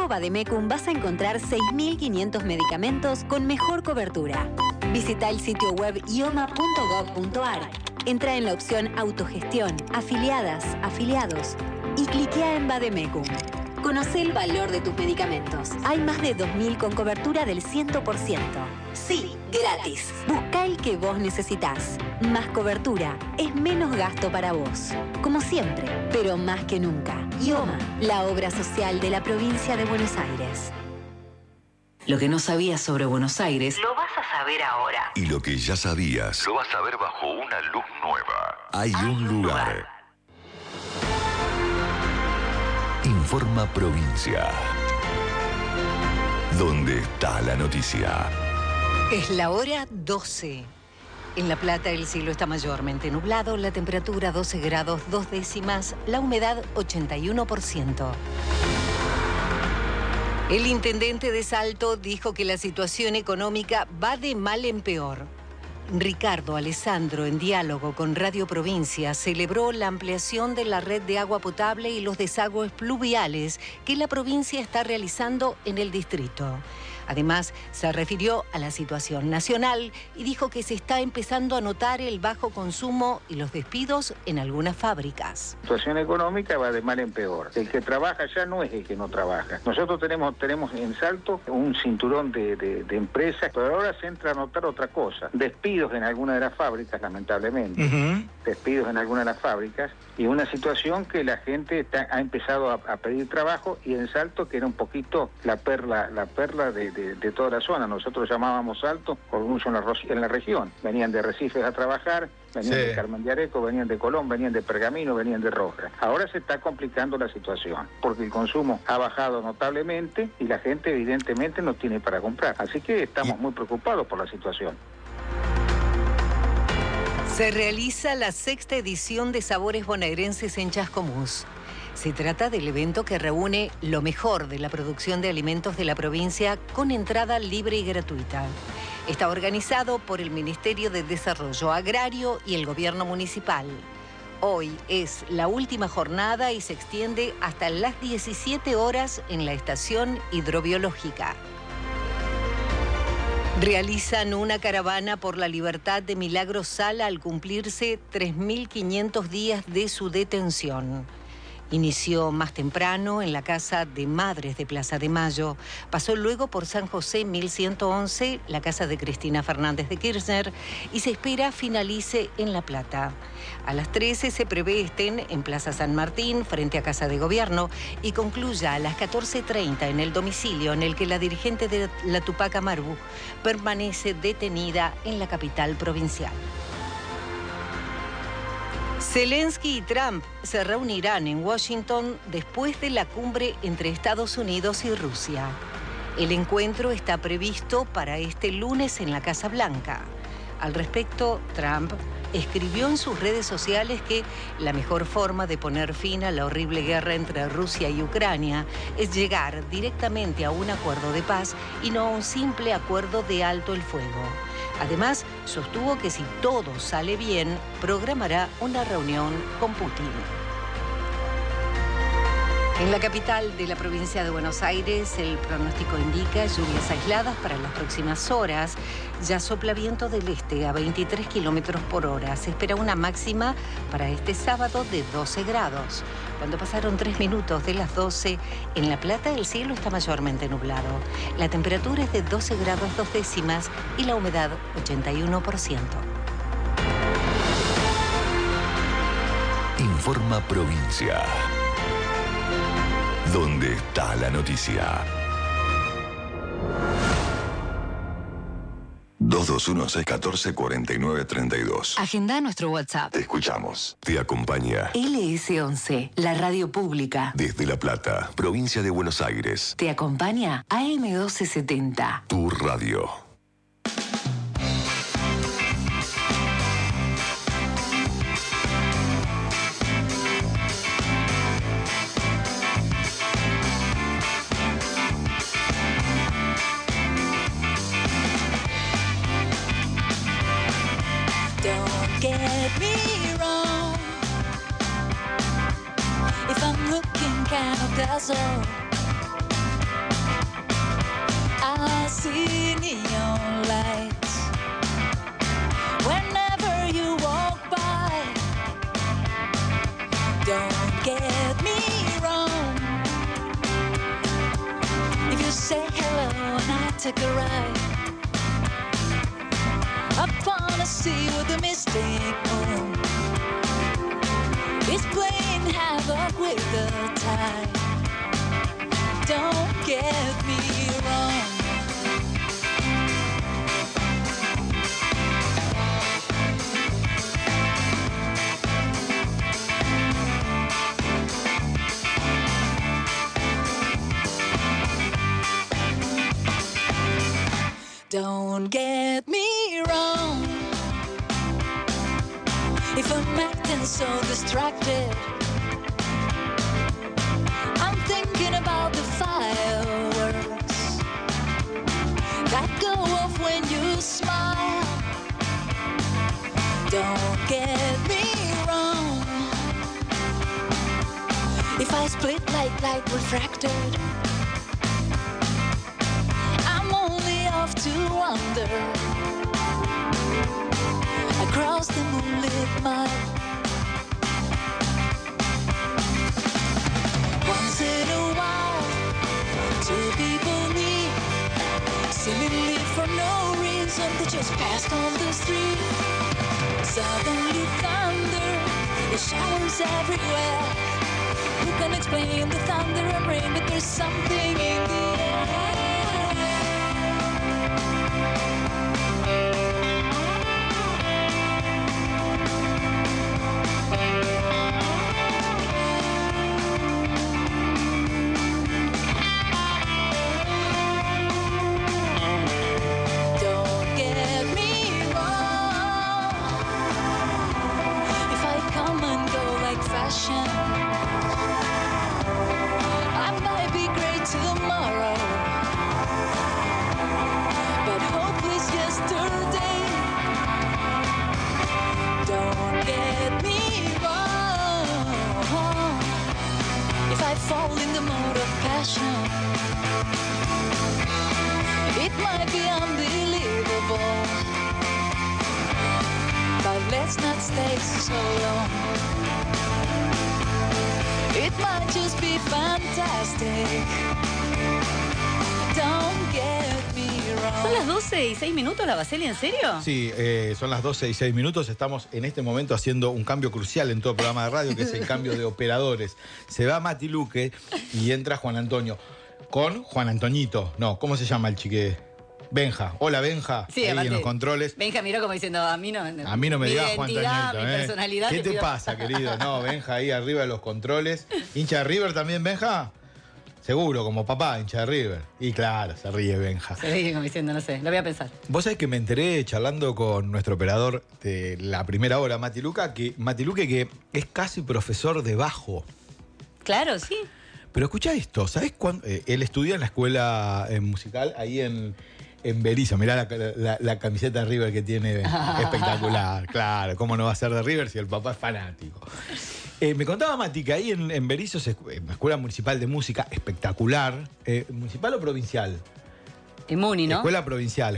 Grupo Vademecum vas a encontrar 6.500 medicamentos con mejor cobertura. Visita el sitio web ioma.gov.ar. Entra en la opción Autogestión, Afiliadas, Afiliados y cliquea en Vademecum. Conoce el valor de tus medicamentos. Hay más de 2.000 con cobertura del 100%. Sí, gratis. Busca el que vos necesitás. Más cobertura es menos gasto para vos. Como siempre, pero más que nunca. IOMA, la obra social de la provincia de Buenos Aires. Lo que no sabías sobre Buenos Aires lo vas a saber ahora. Y lo que ya sabías lo vas a ver bajo una luz nueva. Hay un lugar. Informa Provincia. ¿Dónde está la noticia? Es la hora 12. En La Plata el cielo está mayormente nublado, la temperatura 12 grados 2 décimas, la humedad 81%. El intendente de Salto dijo que la situación económica va de mal en peor. Ricardo Alessandro, en diálogo con Radio Provincia, celebró la ampliación de la red de agua potable y los desagües pluviales que la provincia está realizando en el distrito. Además, se refirió a la situación nacional y dijo que se está empezando a notar el bajo consumo y los despidos en algunas fábricas. La situación económica va de mal en peor. El que trabaja ya no es el que no trabaja. Nosotros tenemos en Salto un cinturón de empresas, pero ahora se entra a notar otra cosa. Despidos en algunas de las fábricas, lamentablemente. Despidos en algunas de las fábricas y una situación que la gente ha empezado a pedir trabajo, y en Salto, que era un poquito la perla de toda la zona. Nosotros llamábamos Salto orgullo en la región. Venían de Recifes a trabajar, venían de Carmen de Areco, venían de Colón, venían de Pergamino, venían de Roja. Ahora se está complicando la situación porque el consumo ha bajado notablemente y la gente evidentemente no tiene para comprar. Así que estamos muy preocupados por la situación. Se realiza la 6ª edición de Sabores Bonaerenses en Chascomús. Se trata del evento que reúne lo mejor de la producción de alimentos de la provincia con entrada libre y gratuita. Está organizado por el Ministerio de Desarrollo Agrario y el Gobierno Municipal. Hoy es la última jornada y se extiende hasta las 17 horas en la estación hidrobiológica. Realizan una caravana por la libertad de Milagros Sala al cumplirse 3.500 días de su detención. Inició más temprano en la Casa de Madres de Plaza de Mayo, pasó luego por San José 1111, la casa de Cristina Fernández de Kirchner, y se espera finalice en La Plata. A las 13 se prevé estén en Plaza San Martín, frente a Casa de Gobierno, y concluya a las 14:30 en el domicilio en el que la dirigente de la Tupac Amaru permanece detenida en la capital provincial. Zelensky y Trump se reunirán en Washington después de la cumbre entre Estados Unidos y Rusia. El encuentro está previsto para este lunes en la Casa Blanca. Al respecto, Trump escribió en sus redes sociales que la mejor forma de poner fin a la horrible guerra entre Rusia y Ucrania es llegar directamente a un acuerdo de paz y no a un simple acuerdo de alto el fuego. Además, sostuvo que si todo sale bien, programará una reunión con Putin. En la capital de la provincia de Buenos Aires, el pronóstico indica lluvias aisladas para las próximas horas. Ya sopla viento del este a 23 kilómetros por hora. Se espera una máxima para este sábado de 12 grados. Cuando pasaron 3 minutos de las 12, en La Plata el cielo está mayormente nublado. La temperatura es de 12 grados 2 décimas y la humedad 81%. Informa Provincia. ¿Dónde está la noticia? 221-614-4932. Agenda nuestro WhatsApp. Te escuchamos. Te acompaña LS11, la radio pública. desde La Plata, provincia de Buenos Aires. Te acompaña AM1270. Tu radio. Get me wrong if I'm looking kind of dazzled. see neon lights whenever you walk by. Don't get me wrong. If you say hello and I take a ride up on the sea with a mystic moon, it's playing havoc with the tide. Don't get me wrong. Don't get me wrong. If I'm acting so distracted, I'm thinking about the fireworks that go off when you smile. Don't get me wrong. If I split like light refracted, I'm only off to wander across the moonlit mile. Once in a while, two people meet, seemingly for no reason. They just passed on the street. Suddenly thunder, it showers everywhere. Who can explain the thunder and rain? But there's something in the air. I might be great tomorrow, but hope is yesterday. Don't get me wrong. If I fall in the mode of passion, it might be unbelievable, but let's not stay so long. It might just be fantastic. Don't get me wrong. ¿Son las 12:06, la Baseli? ¿En serio? Sí, son las 12:06. Estamos en este momento haciendo un cambio crucial en todo el programa de radio, que es el cambio de operadores. Se va Mati Luque y entra Juan Antonio. Con Juan Antoñito. No, ¿cómo se llama el chique? Benja. Hola, Benja. Sí, ahí en los controles. Benja miró como diciendo, a mí no me digas Juan Antoñito. Mi personalidad. ¿Qué te pasa, querido? No, Benja ahí arriba de los controles. ¿Hincha de River también, Benja? Seguro, como papá, hincha de River. Y claro, se ríe Benja. Se ríe como diciendo, no sé, lo voy a pensar. Vos sabés que me enteré charlando con nuestro operador de la primera hora, Mati Luque, que es casi profesor de bajo. Claro, sí. Pero escuchá esto, ¿sabés cuándo? Él estudia en la escuela musical ahí en Berizo. Mirá la camiseta de River que tiene, espectacular. Claro, ¿cómo no va a ser de River si el papá es fanático? Me contaba Mati que ahí en Berizo, escuela municipal de música, espectacular. ¿Municipal o provincial? Muni, ¿no? Escuela provincial.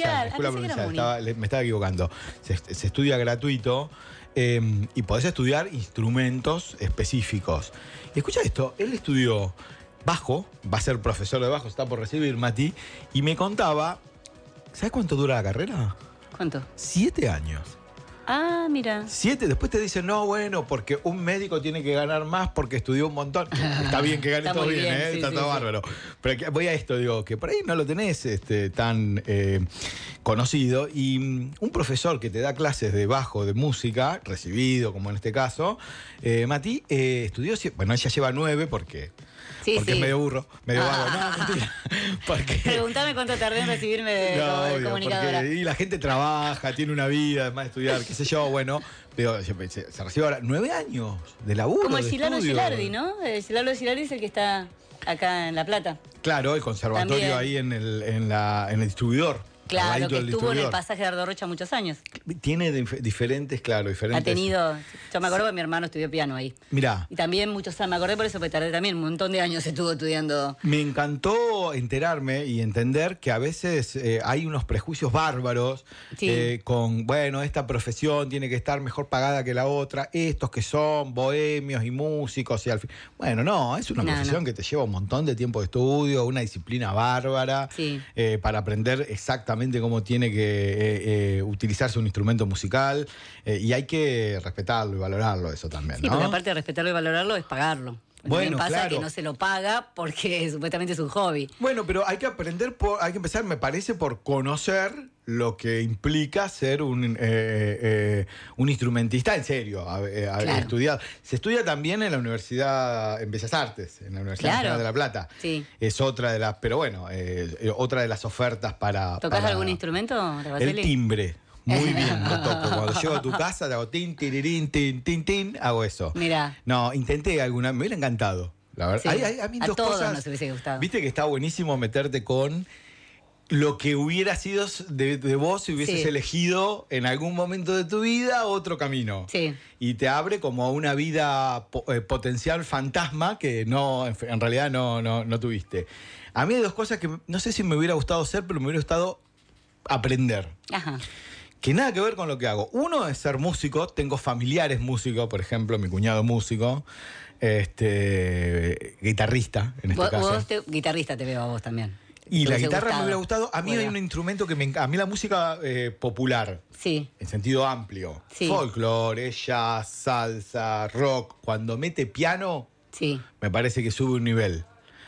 Me estaba equivocando. Se estudia gratuito y podés estudiar instrumentos específicos. Y escucha esto, él estudió bajo, va a ser profesor de bajo, está por recibir, Mati, y me contaba, ¿sabes cuánto dura la carrera? ¿Cuánto? 7 años. Ah, mira. 7, después te dicen, no, bueno, porque un médico tiene que ganar más porque estudió un montón. Está bien que gane todo bien, sí, está todo bárbaro. Pero voy a esto, digo, que por ahí no lo tenés tan conocido. Y un profesor que te da clases de bajo, de música, recibido, como en este caso, Mati, estudió, bueno, ella lleva 9 porque es medio burro, medio vago. No, mentira. Preguntame cuánto tardé en recibirme de comunicadora. Y la gente trabaja, tiene una vida, además de estudiar, qué sé yo, bueno. Pero se recibe ahora 9 años de laburo. Como el Silano Gilardi, ¿no? El Silano Gilardi es el que está acá en La Plata. Claro, el conservatorio también. Ahí en el distribuidor. Claro, al ladito que del estuvo en el distribuidor. pasaje de Ardo Rocha muchos años. Tiene diferentes. Ha tenido, yo me acuerdo que mi hermano estudió piano ahí. Mirá. Y también muchos años, me acordé por eso, porque tardé también un montón de años estuvo estudiando. Me encantó enterarme y entender que a veces hay unos prejuicios bárbaros con, bueno, esta profesión tiene que estar mejor pagada que la otra, estos que son bohemios y músicos y al fin. Bueno, no, es una profesión que te lleva un montón de tiempo de estudio, una disciplina bárbara para aprender exactamente cómo tiene que utilizarse un instrumento musical y hay que respetarlo y valorarlo eso también, Sí, ¿no? porque aparte de respetarlo y valorarlo es pagarlo. Bueno, también pasa que no se lo paga porque supuestamente es un hobby. Bueno, pero hay que aprender, hay que empezar, me parece, por conocer lo que implica ser un instrumentista en serio, haber estudiado. Se estudia también en la Universidad, en Bellas Artes, en la Universidad Nacional de La Plata. Sí. Es otra de las, pero bueno, otra de las ofertas para... ¿Tocás algún instrumento, Rabatelli? El timbre. Muy bien, lo toco. Cuando llego a tu casa, te hago tin, tirirín, tin, tin, tin, hago eso. Mirá. No, intenté alguna, me hubiera encantado. La verdad. Sí. Hay a dos todos cosas. nos hubiese gustado. Viste que está buenísimo meterte con lo que hubiera sido de vos si hubieses elegido en algún momento de tu vida otro camino. Sí. Y te abre como a una vida potencial fantasma que no, en realidad no tuviste. A mí hay dos cosas que no sé si me hubiera gustado hacer, pero me hubiera gustado aprender. Ajá. Que nada que ver con lo que hago. Uno es ser músico, tengo familiares músicos, por ejemplo, mi cuñado músico, guitarrista en este caso. Guitarrista te veo a vos también. Y la guitarra me hubiera gustado. A mí hay un instrumento que a mí la música popular, en sentido amplio, folclore, jazz, salsa, rock, cuando mete piano, me parece que sube un nivel.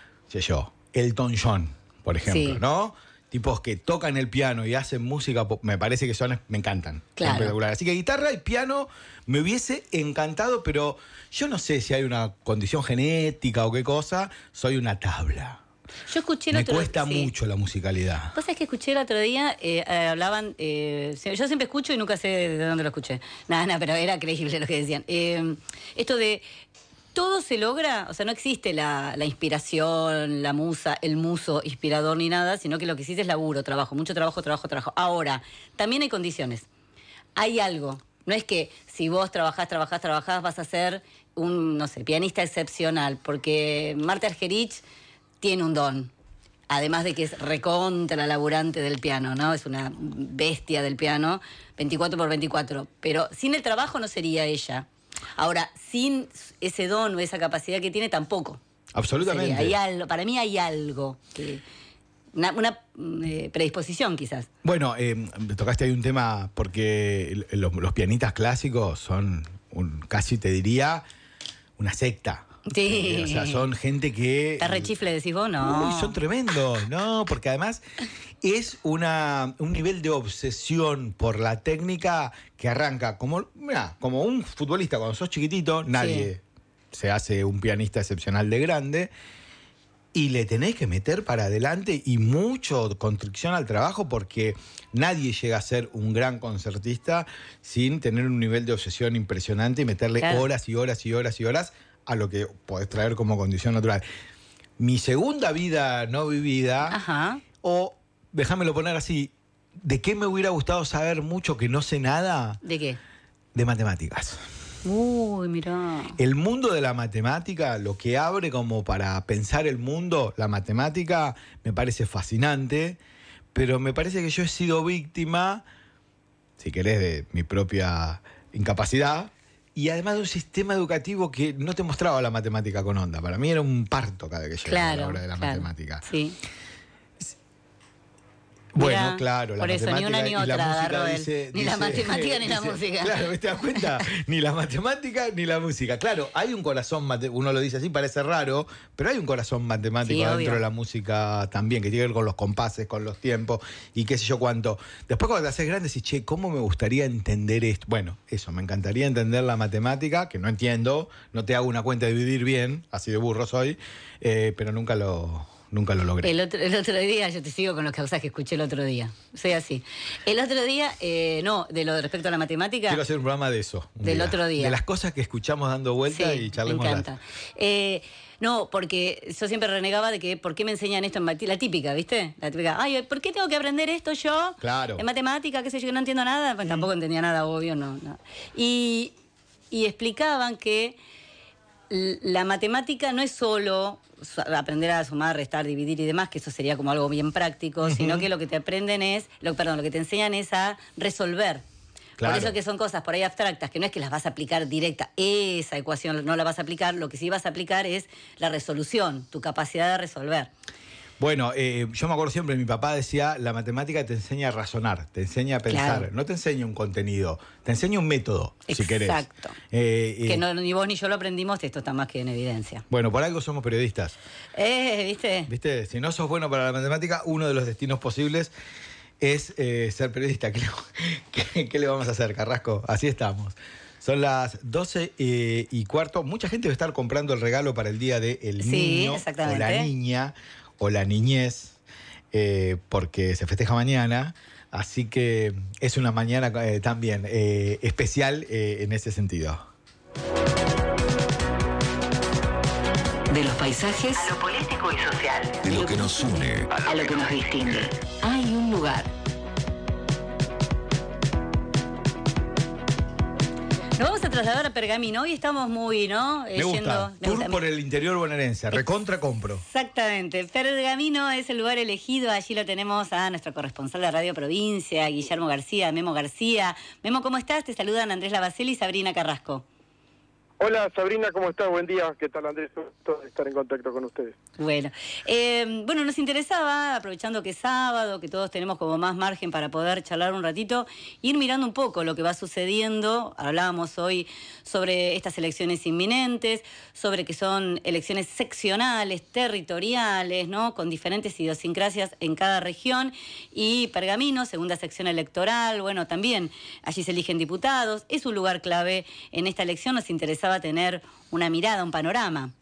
Elton John, por ejemplo, ¿no? Tipos que tocan el piano y hacen música, me parece que me encantan. Claro. Espectacular. Así que guitarra y piano me hubiese encantado, pero yo no sé si hay una condición genética o qué cosa, soy una tabla. Yo escuché el otro día. Me cuesta mucho la musicalidad. Vos sabés que escuché el otro día, hablaban, yo siempre escucho y nunca sé de dónde lo escuché. Nada, pero era creíble lo que decían. Esto de... Todo se logra, o sea, no existe la inspiración, la musa, el muso inspirador ni nada, sino que lo que existe es laburo, trabajo, mucho trabajo. Ahora, también hay condiciones. Hay algo. No es que si vos trabajás, vas a ser un, no sé, pianista excepcional, porque Marta Argerich tiene un don. Además de que es recontra laburante del piano, ¿no? Es una bestia del piano, 24/24. Pero sin el trabajo no sería ella. Ahora, sin ese don o esa capacidad que tiene, tampoco. Absolutamente. Para mí hay algo, una predisposición quizás. Bueno, tocaste ahí un tema, porque los pianistas clásicos son, casi te diría, una secta. Sí. O sea, son gente que... ¿Está rechifle, decís vos? No. Uy, son tremendos, ¿no? Porque además es un nivel de obsesión por la técnica que arranca como un futbolista cuando sos chiquitito, nadie se hace un pianista excepcional de grande, y le tenés que meter para adelante y mucho constricción al trabajo, porque nadie llega a ser un gran concertista sin tener un nivel de obsesión impresionante y meterle horas y horas y horas y horas a lo que podés traer como condición natural. Mi segunda vida no vivida, o déjamelo poner así, ¿de qué me hubiera gustado saber mucho que no sé nada? ¿De qué? De matemáticas. Uy, mirá. El mundo de la matemática, lo que abre como para pensar el mundo, la matemática, me parece fascinante, pero me parece que yo he sido víctima, si querés, de mi propia incapacidad, y además de un sistema educativo que no te mostraba la matemática con onda. Para mí era un parto cada vez que llegaba la hora de la matemática. Sí. Bueno, mirá, claro, la por eso, matemática ni una ni y la otra, música ni la matemática ni la música. Claro, ¿te das cuenta? Ni la matemática ni la música. Claro, hay un corazón, uno lo dice así, parece raro, pero hay un corazón matemático dentro de la música también, que tiene que ver con los compases, con los tiempos y qué sé yo cuánto. Después cuando te haces grande decís, che, ¿cómo me gustaría entender esto? Bueno, eso, me encantaría entender la matemática, que no entiendo, no te hago una cuenta de dividir bien, así de burro soy, pero nunca lo nunca lo logré. El otro día, yo te sigo con las cosas que escuché el otro día. Soy así. El otro día, respecto a la matemática. Quiero hacer un programa de eso. Del otro día. De las cosas que escuchamos dando vueltas y charlemos. Me encanta. No, porque yo siempre renegaba de que ¿por qué me enseñan esto en matemática? La típica, ¿viste? La típica, ay, ¿por qué tengo que aprender esto yo? Claro. En matemática, qué sé yo, que no entiendo nada. Pues tampoco entendía nada, obvio, no. Y explicaban que la matemática no es solo aprender a sumar, restar, dividir y demás, que eso sería como algo bien práctico, sino que lo que te aprenden lo que te enseñan es a resolver. Claro. Por eso que son cosas por ahí abstractas, que no es que las vas a aplicar directa, esa ecuación no la vas a aplicar, lo que sí vas a aplicar es la resolución, tu capacidad de resolver. Bueno, yo me acuerdo siempre, mi papá decía, la matemática te enseña a razonar, te enseña a pensar, claro. No te enseña un contenido, te enseña un método, si querés. Exacto. Que ni vos ni yo lo aprendimos, esto está más que en evidencia. Bueno, por algo somos periodistas. ¿Viste? ¿Viste? Si no sos bueno para la matemática, uno de los destinos posibles es ser periodista. ¿Qué le vamos a hacer, Carrasco? Así estamos. Son las 12:15. Mucha gente va a estar comprando el regalo para el día del niño o la niña o la niñez, porque se festeja mañana. Así que es una mañana también especial en ese sentido. De los paisajes a lo político y social. De lo que nos une a lo que nos distingue. Hay un lugar. Nos vamos a trasladar a Pergamino. Hoy estamos muy, ¿no? Me gusta. Tour por el interior bonaerense. Recontra compro. Exactamente. Pergamino es el lugar elegido. Allí lo tenemos a nuestro corresponsal de Radio Provincia, Guillermo García, Memo García. Memo, ¿cómo estás? Te saludan Andrés Lavaceli y Sabrina Carrasco. Hola Sabrina, ¿cómo estás? Buen día. ¿Qué tal, Andrés? Un gusto estar en contacto con ustedes. Bueno, nos interesaba, aprovechando que es sábado, que todos tenemos como más margen para poder charlar un ratito, ir mirando un poco lo que va sucediendo. Hablábamos hoy sobre estas elecciones inminentes, sobre que son elecciones seccionales, territoriales, ¿no? Con diferentes idiosincrasias en cada región. Y Pergamino, segunda sección electoral, bueno, también allí se eligen diputados. Es un lugar clave en esta elección. Nos interesaba tener una mirada, un panorama.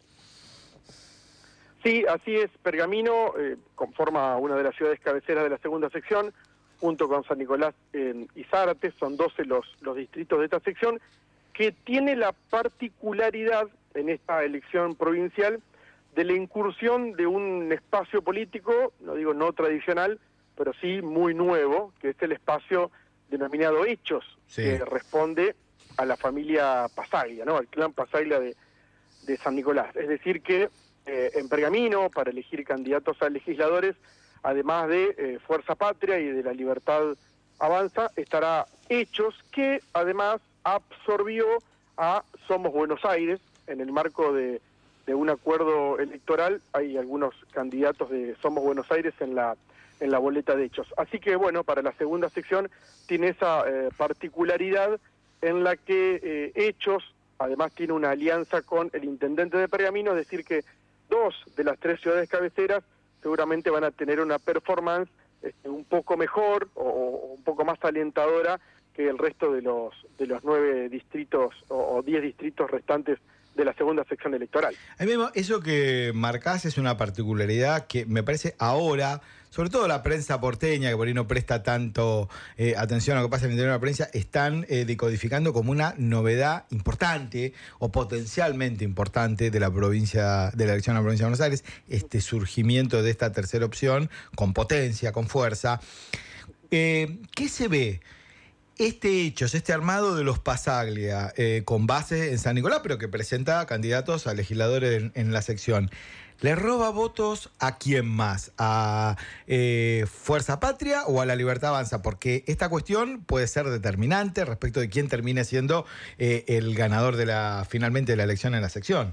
Sí, así es. Pergamino conforma una de las ciudades cabeceras de la segunda sección, junto con San Nicolás y Zárate. Son 12 los distritos de esta sección, que tiene la particularidad en esta elección provincial de la incursión de un espacio político, no digo no tradicional, pero sí muy nuevo, que es el espacio denominado Hechos, sí, que responde a la familia Pasaglia, ¿no? Al clan Pasaglia de San Nicolás. Es decir que en Pergamino, para elegir candidatos a legisladores, además de Fuerza Patria y de La Libertad Avanza, estará Hechos, que además absorbió a Somos Buenos Aires. En el marco de un acuerdo electoral hay algunos candidatos de Somos Buenos Aires en la boleta de Hechos. Así que bueno, para la segunda sección tiene esa particularidad en la que Hechos además tiene una alianza con el intendente de Pergamino, es decir que 2 de las 3 ciudades cabeceras seguramente van a tener una performance un poco mejor o un poco más alentadora que el resto de los 9 distritos o 10 distritos restantes de la segunda sección electoral. A mí mismo, eso que marcás es una particularidad que me parece ahora, sobre todo la prensa porteña, que por ahí no presta tanto atención a lo que pasa en el interior de la prensa, están decodificando como una novedad importante o potencialmente importante de la provincia, de la elección a la provincia de Buenos Aires, este surgimiento de esta tercera opción con potencia, con fuerza. ¿Qué se ve? Hechos, este armado de los Pasaglia, con base en San Nicolás, pero que presenta candidatos a legisladores en la sección, ¿le roba votos a quién más? ¿A Fuerza Patria o a La Libertad Avanza? Porque esta cuestión puede ser determinante respecto de quién termine siendo el ganador finalmente de la elección en la sección.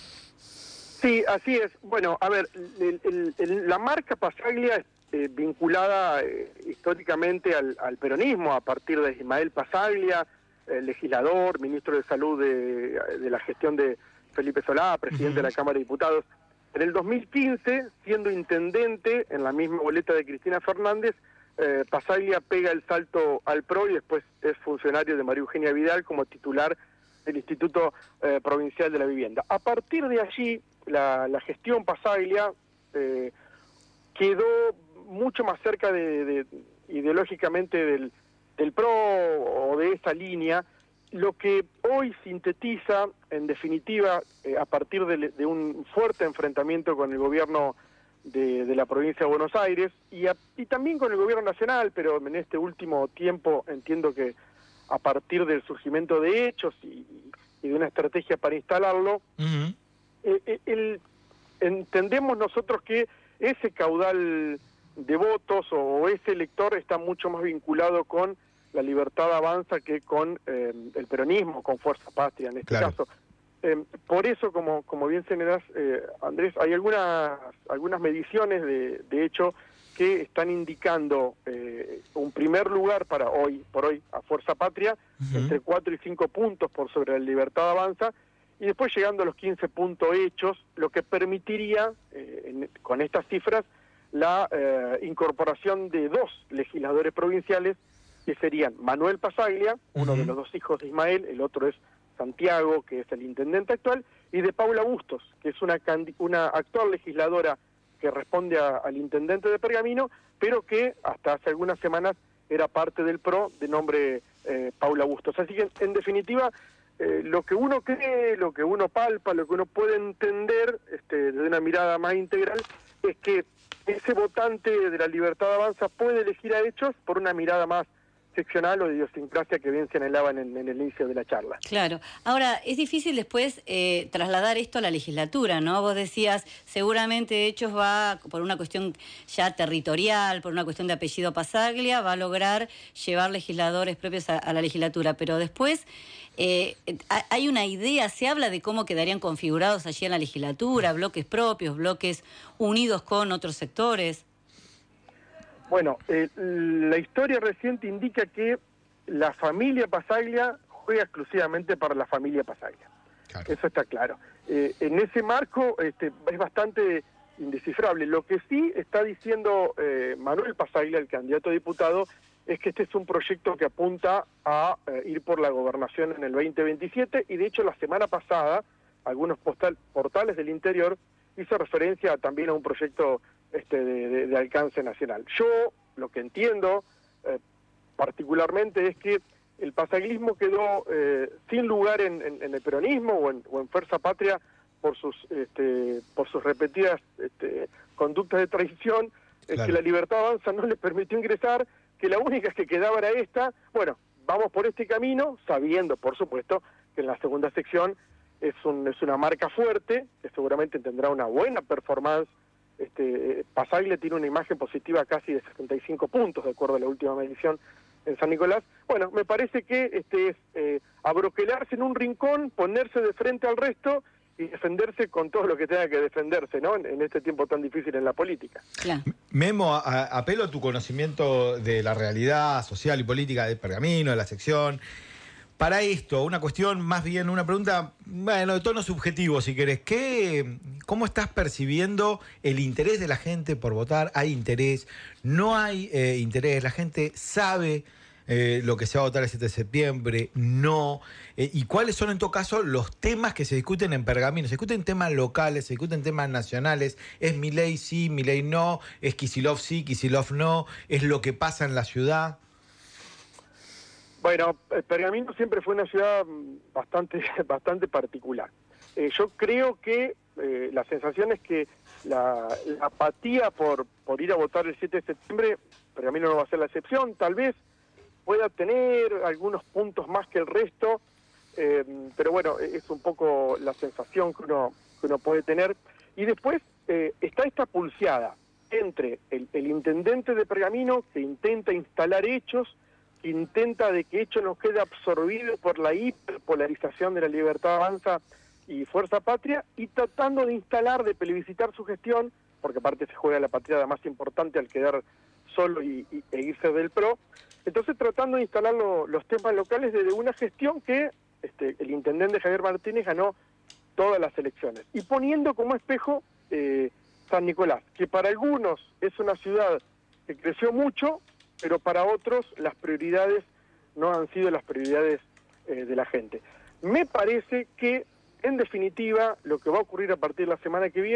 Sí, así es. Bueno, a ver, la marca Pasaglia es vinculada históricamente al peronismo, a partir de Ismael Pasaglia, legislador, ministro de Salud de la gestión de Felipe Solá, presidente de la Cámara de Diputados. En el 2015, siendo intendente en la misma boleta de Cristina Fernández, Pasaglia pega el salto al PRO y después es funcionario de María Eugenia Vidal como titular del Instituto Provincial de la Vivienda. A partir de allí, la gestión Pasaglia quedó mucho más cerca ideológicamente del PRO o de esa línea, lo que hoy sintetiza, en definitiva, a partir de un fuerte enfrentamiento con el gobierno de la provincia de Buenos Aires y también con el gobierno nacional, pero en este último tiempo entiendo que a partir del surgimiento de hechos y de una estrategia para instalarlo, entendemos nosotros que ese caudal de votos o ese elector está mucho más vinculado con la Libertad Avanza que con el peronismo, con Fuerza Patria en este caso. Por eso, como bien señalás, Andrés, hay algunas mediciones de hecho que están indicando un primer lugar para por hoy a Fuerza Patria, entre 4 y 5 puntos por sobre la Libertad Avanza, y después llegando a los 15 puntos hechos, lo que permitiría, con estas cifras, la incorporación de 2 legisladores provinciales, que serían Manuel Pasaglia, uno de los 2 hijos de Ismael, el otro es Santiago, que es el intendente actual, y de Paula Bustos, que es una actual legisladora que responde al intendente de Pergamino, pero que hasta hace algunas semanas era parte del PRO, de nombre Paula Bustos. Así que, en definitiva, lo que uno cree, lo que uno palpa, lo que uno puede entender desde una mirada más integral, es que ese votante de la Libertad Avanza puede elegir a Hechos por una mirada más seccional o de idiosincrasia que bien señalaban en el inicio de la charla. Claro. Ahora, es difícil después trasladar esto a la legislatura, ¿no? Vos decías, seguramente Hechos va, por una cuestión ya territorial, por una cuestión de apellido Pasaglia, va a lograr llevar legisladores propios a la legislatura, pero después hay una idea, se habla de cómo quedarían configurados allí en la legislatura, bloques propios, bloques unidos con otros sectores. Bueno, la historia reciente indica que la familia Pasaglia juega exclusivamente para la familia Pasaglia. Claro. Eso está claro. En ese marco es bastante indescifrable. Lo que sí está diciendo Manuel Pasaglia, el candidato a diputado, es que este es un proyecto que apunta a ir por la gobernación en el 2027, y de hecho la semana pasada algunos portales del interior hizo referencia también a un proyecto de alcance nacional. Yo lo que entiendo particularmente es que el pasaglismo quedó sin lugar en el peronismo o en Fuerza Patria por sus repetidas conductas de traición, que la Libertad Avanza no le permitió ingresar, que la única que quedaba era esta. Bueno, vamos por este camino, sabiendo, por supuesto, que en la segunda sección es una marca fuerte, que seguramente tendrá una buena performance. Pasaglia tiene una imagen positiva casi de 75 puntos, de acuerdo a la última medición en San Nicolás. Bueno, me parece que es abroquelarse en un rincón, ponerse de frente al resto y defenderse con todo lo que tenga que defenderse, ¿no? En este tiempo tan difícil en la política. Claro. Memo, apelo a tu conocimiento de la realidad social y política de Pergamino, de la sección. Para esto, una cuestión, más bien una pregunta, bueno, de tono subjetivo, si querés. ¿Cómo estás percibiendo el interés de la gente por votar? ¿Hay interés? ¿No hay interés? ¿La gente sabe lo que se va a votar el 7 de septiembre? ¿No? ¿Y cuáles son, en todo caso, los temas que se discuten en Pergamino? ¿Se discuten temas locales? ¿Se discuten temas nacionales? ¿Es Milei sí, Milei no? ¿Es Kicillof sí, Kicillof no? ¿Es lo que pasa en la ciudad? Bueno, Pergamino siempre fue una ciudad bastante particular. Yo creo que la sensación es que la apatía por ir a votar el 7 de septiembre, Pergamino no va a ser la excepción, tal vez pueda tener algunos puntos más que el resto, pero bueno, es un poco la sensación que uno puede tener. Y después está esta pulseada entre el intendente de Pergamino, que intenta instalar Hechos, intenta de que Hechos no quede absorbido por la hiperpolarización de la Libertad Avanza y Fuerza Patria, y tratando de instalar, de plebiscitar su gestión, porque aparte se juega la patriada más importante al quedar solo e irse del PRO. Entonces tratando de instalar los temas locales desde una gestión que el intendente Javier Martínez ganó todas las elecciones, y poniendo como espejo San Nicolás, que para algunos es una ciudad que creció mucho, pero para otros las prioridades no han sido las prioridades de la gente. Me parece que, en definitiva, lo que va a ocurrir a partir de la semana que viene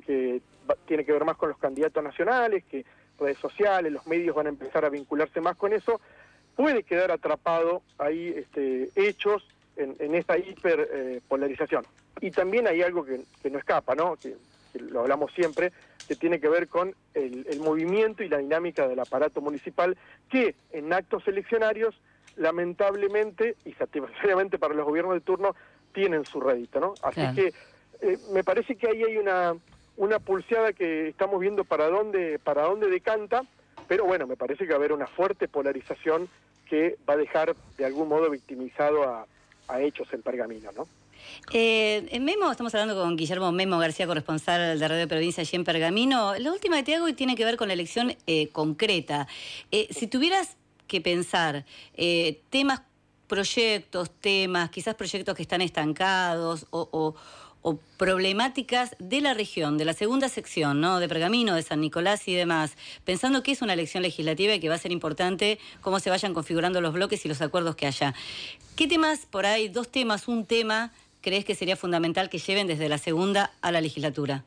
que tiene que ver más con los candidatos nacionales, que redes sociales, los medios van a empezar a vincularse más con eso, puede quedar atrapado ahí hechos en esta hiperpolarización. Y también hay algo que no escapa, ¿no? Que lo hablamos siempre, que tiene que ver con el movimiento y la dinámica del aparato municipal, que en actos eleccionarios, lamentablemente y satisfactoriamente para los gobiernos de turno, tienen su rédito, ¿no? Así claro. Que me parece que ahí hay una pulseada que estamos viendo para dónde decanta, pero bueno, me parece que va a haber una fuerte polarización que va a dejar de algún modo victimizado a Hechos en Pergamino, ¿no? En Memo, estamos hablando con Guillermo Memo García, corresponsal de Radio Provincia allí en Pergamino. La última que te hago y tiene que ver con la elección concreta. Si tuvieras que pensar temas, proyectos, quizás proyectos que están estancados o problemáticas de la región, de la segunda sección, ¿no? De Pergamino, de San Nicolás y demás, pensando que es una elección legislativa y que va a ser importante cómo se vayan configurando los bloques y los acuerdos que haya. ¿Qué temas, por ahí, dos temas, un tema, crees que sería fundamental que lleven desde la segunda a la legislatura?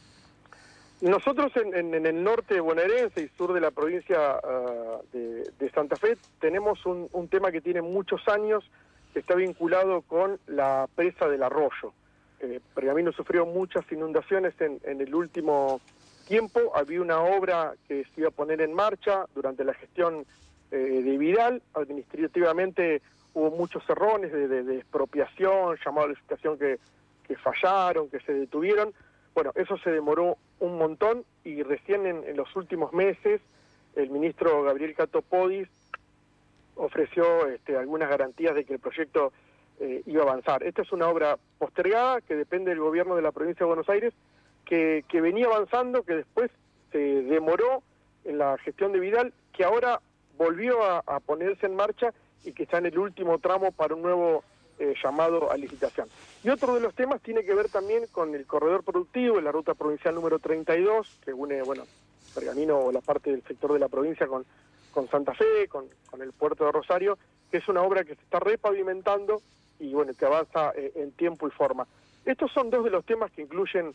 Nosotros en el norte bonaerense y sur de la provincia de Santa Fe tenemos un tema que tiene muchos años, que está vinculado con la presa del Arroyo. Pergamino sufrió muchas inundaciones en el último tiempo. Había una obra que se iba a poner en marcha durante la gestión de Vidal. Administrativamente hubo muchos errores de expropiación, llamado a licitación que fallaron, que se detuvieron. Bueno, eso se demoró un montón y recién en los últimos meses el ministro Gabriel Cato Podis ofreció algunas garantías de que el proyecto iba a avanzar. Esta es una obra postergada que depende del gobierno de la provincia de Buenos Aires, que venía avanzando, que después se demoró en la gestión de Vidal, que ahora volvió a ponerse en marcha y que está en el último tramo para un nuevo llamado a licitación. Y otro de los temas tiene que ver también con el corredor productivo, la ruta provincial número 32, que une, Pergamino o la parte del sector de la provincia con Santa Fe, con el puerto de Rosario, que es una obra que se está repavimentando y que avanza en tiempo y forma. Estos son dos de los temas que incluyen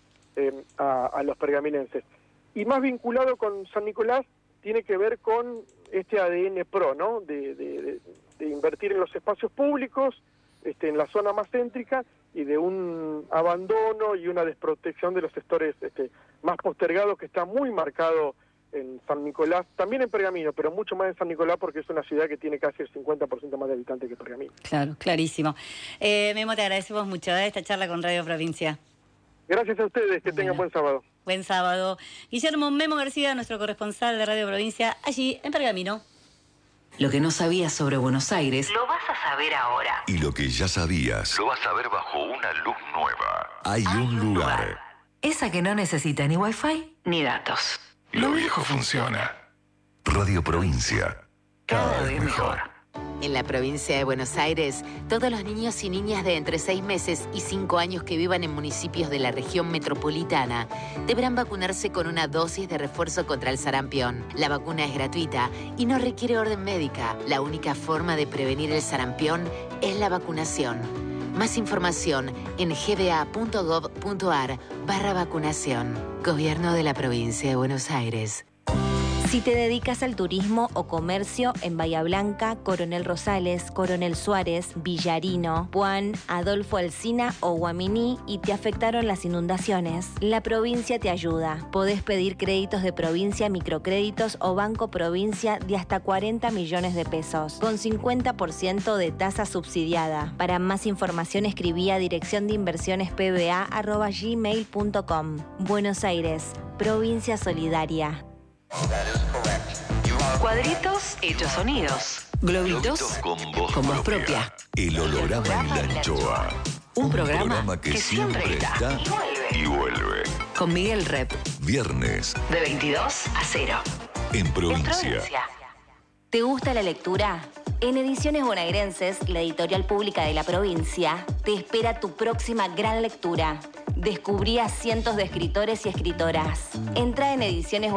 a los pergaminenses. Y más vinculado con San Nicolás, tiene que ver con este ADN PRO, ¿no? De invertir en los espacios públicos, en la zona más céntrica, y de un abandono y una desprotección de los sectores más postergados, que está muy marcado en San Nicolás, también en Pergamino, pero mucho más en San Nicolás porque es una ciudad que tiene casi el 50% más de habitantes que Pergamino. Claro, clarísimo. Memo, te agradecemos mucho esta charla con Radio Provincia. Gracias a ustedes, que tengan buen sábado. Buen sábado. Guillermo Memo García, nuestro corresponsal de Radio Provincia, allí en Pergamino. Lo que no sabías sobre Buenos Aires Lo vas a saber ahora. Y lo que ya sabías, Lo vas a ver bajo una luz nueva. hay un lugar. Esa que no necesita ni wifi ni datos. Lo viejo funciona. Radio Provincia. Cada vez mejor. En la provincia de Buenos Aires, todos los niños y niñas de entre 6 meses y 5 años que vivan en municipios de la región metropolitana deberán vacunarse con una dosis de refuerzo contra el sarampión. La vacuna es gratuita y no requiere orden médica. La única forma de prevenir el sarampión es la vacunación. Más información en gba.gov.ar/vacunación. Gobierno de la provincia de Buenos Aires. Si te dedicas al turismo o comercio en Bahía Blanca, Coronel Rosales, Coronel Suárez, Villarino, Puan, Adolfo Alsina o Guaminí y te afectaron las inundaciones, la provincia te ayuda. Podés pedir créditos de provincia, microcréditos o Banco Provincia de hasta 40 millones de pesos, con 50% de tasa subsidiada. Para más información escribí a direcciondeinversiones@gmail.com. Buenos Aires, provincia solidaria. Cuadritos hechos sonidos. Globitos con voz propia. El holograma y la anchoa. Un programa que siempre está y vuelve. Con Miguel Rep. Viernes De 22 a 0. en Provincia. ¿Te gusta la lectura? En Ediciones Bonaerenses, la editorial pública de la provincia, te espera tu próxima gran lectura. Descubrí a cientos de escritores y escritoras. Entra en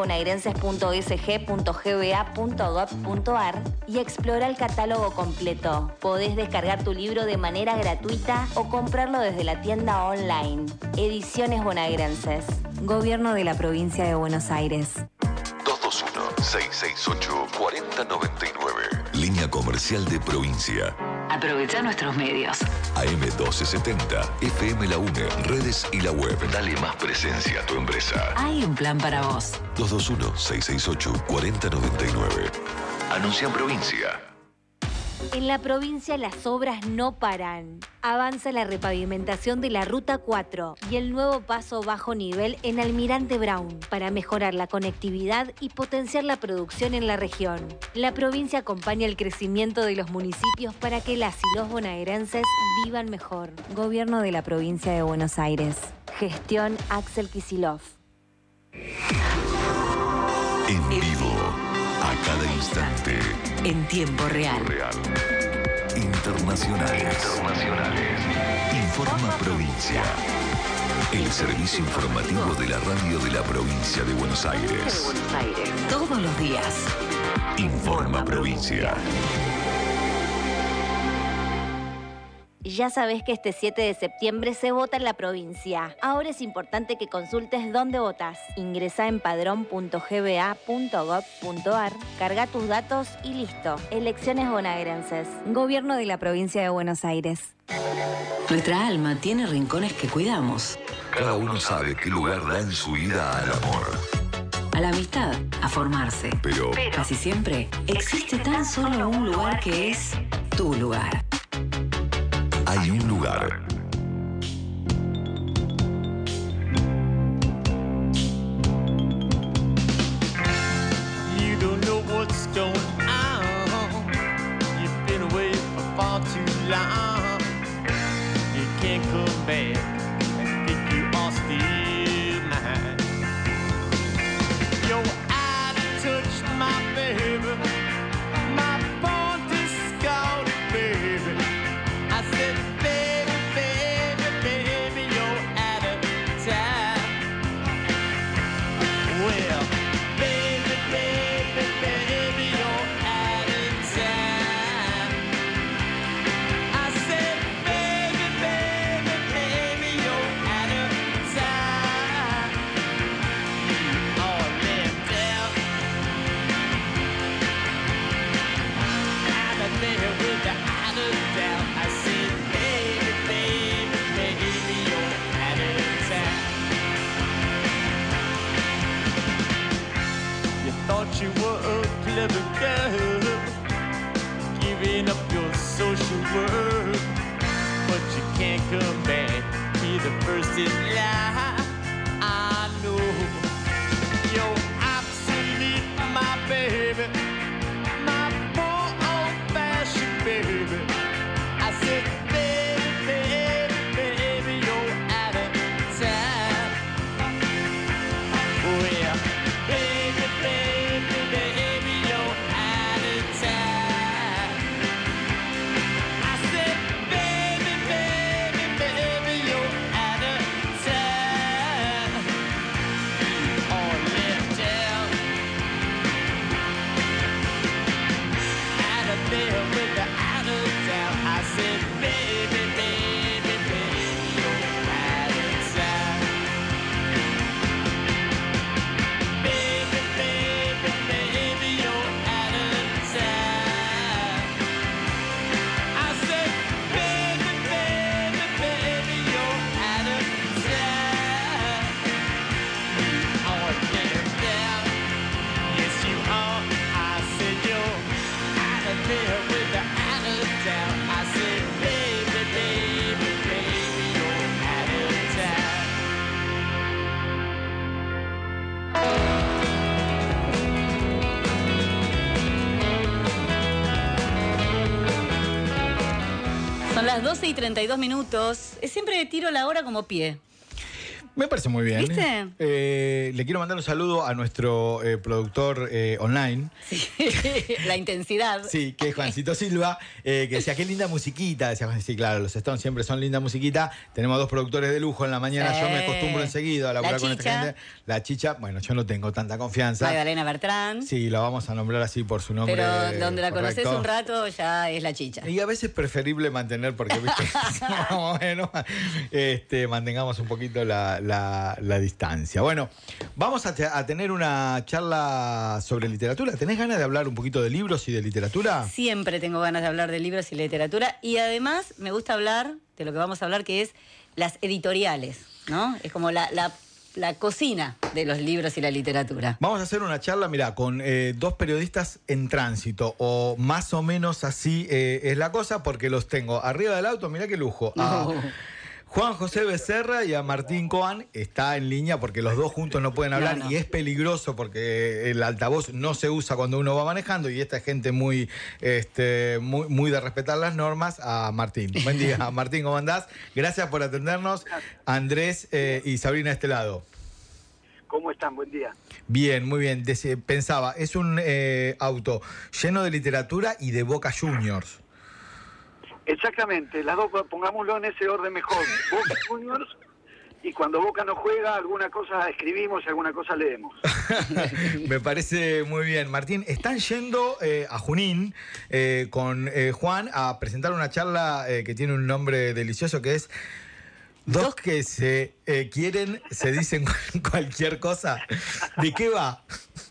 edicionesbonaerenses.sg.gba.gov.ar y explora el catálogo completo. Podés descargar tu libro de manera gratuita o comprarlo desde la tienda online. Ediciones Bonaerenses. Gobierno de la Provincia de Buenos Aires. 221-668-4099. Línea comercial de provincia. Aprovecha nuestros medios. AM 1270, FM La UNE, redes y la web. Dale más presencia a tu empresa. Hay un plan para vos. 221-668-4099. Anuncia en provincia. En la provincia las obras no paran. Avanza la repavimentación de la Ruta 4 y el nuevo paso bajo nivel en Almirante Brown para mejorar la conectividad y potenciar la producción en la región. La provincia acompaña el crecimiento de los municipios para que las y los bonaerenses vivan mejor. Gobierno de la Provincia de Buenos Aires. Gestión Axel Kicillof. En vivo, a cada instante. En tiempo real. Internacionales. Informa Provincia. El servicio informativo de la radio de la provincia de Buenos Aires. Todos los días. Informa Provincia. Ya sabés que este 7 de septiembre se vota en la provincia. Ahora es importante que consultes dónde votás. Ingresá en padrón.gba.gov.ar, carga tus datos y listo. Elecciones bonaerenses. Gobierno de la Provincia de Buenos Aires. Nuestra alma tiene rincones que cuidamos. Cada uno sabe qué lugar da en su vida al amor. A la amistad, a formarse. Pero casi siempre existe tan solo un lugar que es tu lugar. Hay un lugar. You don't know what's going on. You've been away for far too long. You can't come back. Think you are still mine. You're out of touch, my baby. My born discarded baby. I said, baby, baby, baby, you're out of time. Well, baby, baby, baby, you're out of time. I said, baby, baby, baby, you're out of time. You are left out. Out of there with the out of doubt. I said, baby, baby, baby, you're out of time. You thought you were a clever girl, giving up your social world, but you can't come back. Be the first in line. I know you're obsolete, my baby, my poor old-fashioned baby. I said, baby, baby, baby, you're out of time. Well, baby, baby, baby, you're out of time. I said, baby, baby, baby, you're out of time. You are left out. Out of there with the out of town. I said, baby, baby, baby, you're out of time. Baby, baby, baby, you're out of time. I said, baby, baby, baby, you're out of time. You are left out. Yes, you are. I said, you're out of there with the out of town. I said, baby, baby, baby, you're out of time. Son las 12:32. Siempre tiro la hora como pie. Me parece muy bien. ¿Viste? Le quiero mandar un saludo a nuestro productor online. Sí, la intensidad. Sí, que es Juancito Silva, que decía, qué linda musiquita. Decía, sí, claro, los Stones siempre son linda musiquita. Tenemos 2 productores de lujo en la mañana. Sí. Yo me acostumbro enseguida a laburar con esta Chicha. gente. La Chicha, bueno, yo no tengo tanta confianza. Magdalena Bertrán. Sí, la vamos a nombrar así por su nombre. Pero donde la conoces correcto. un rato ya es la Chicha. Y a veces es preferible mantener, porque ¿viste? Bueno, mantengamos un poquito la distancia. Bueno, vamos a tener una charla sobre literatura. ¿Tenés ganas de hablar un poquito de libros y de literatura? Siempre tengo ganas de hablar de libros y literatura. Y además me gusta hablar de lo que vamos a hablar, que es las editoriales, ¿no? Es como la cocina de los libros y la literatura. Vamos a hacer una charla, mira, con 2 periodistas en tránsito, o más o menos así es la cosa, porque los tengo arriba del auto, mirá qué lujo. No. Juan José Becerra y a Martín Coan está en línea porque los dos juntos no pueden hablar, No. y es peligroso porque el altavoz no se usa cuando uno va manejando, y esta gente muy de respetar las normas. A Martín. Buen día, Martín, ¿cómo andás? Gracias por atendernos. Andrés y Sabrina de este lado. ¿Cómo están? Buen día. Bien, muy bien. Pensaba, es un auto lleno de literatura y de Boca Juniors. Exactamente, las dos, pongámoslo en ese orden mejor. Boca Juniors, y cuando Boca no juega, alguna cosa escribimos y alguna cosa leemos. Me parece muy bien. Martín, están yendo a Junín con Juan a presentar una charla que tiene un nombre delicioso, que es Dos que se quieren, se dicen cualquier cosa. ¿De qué va?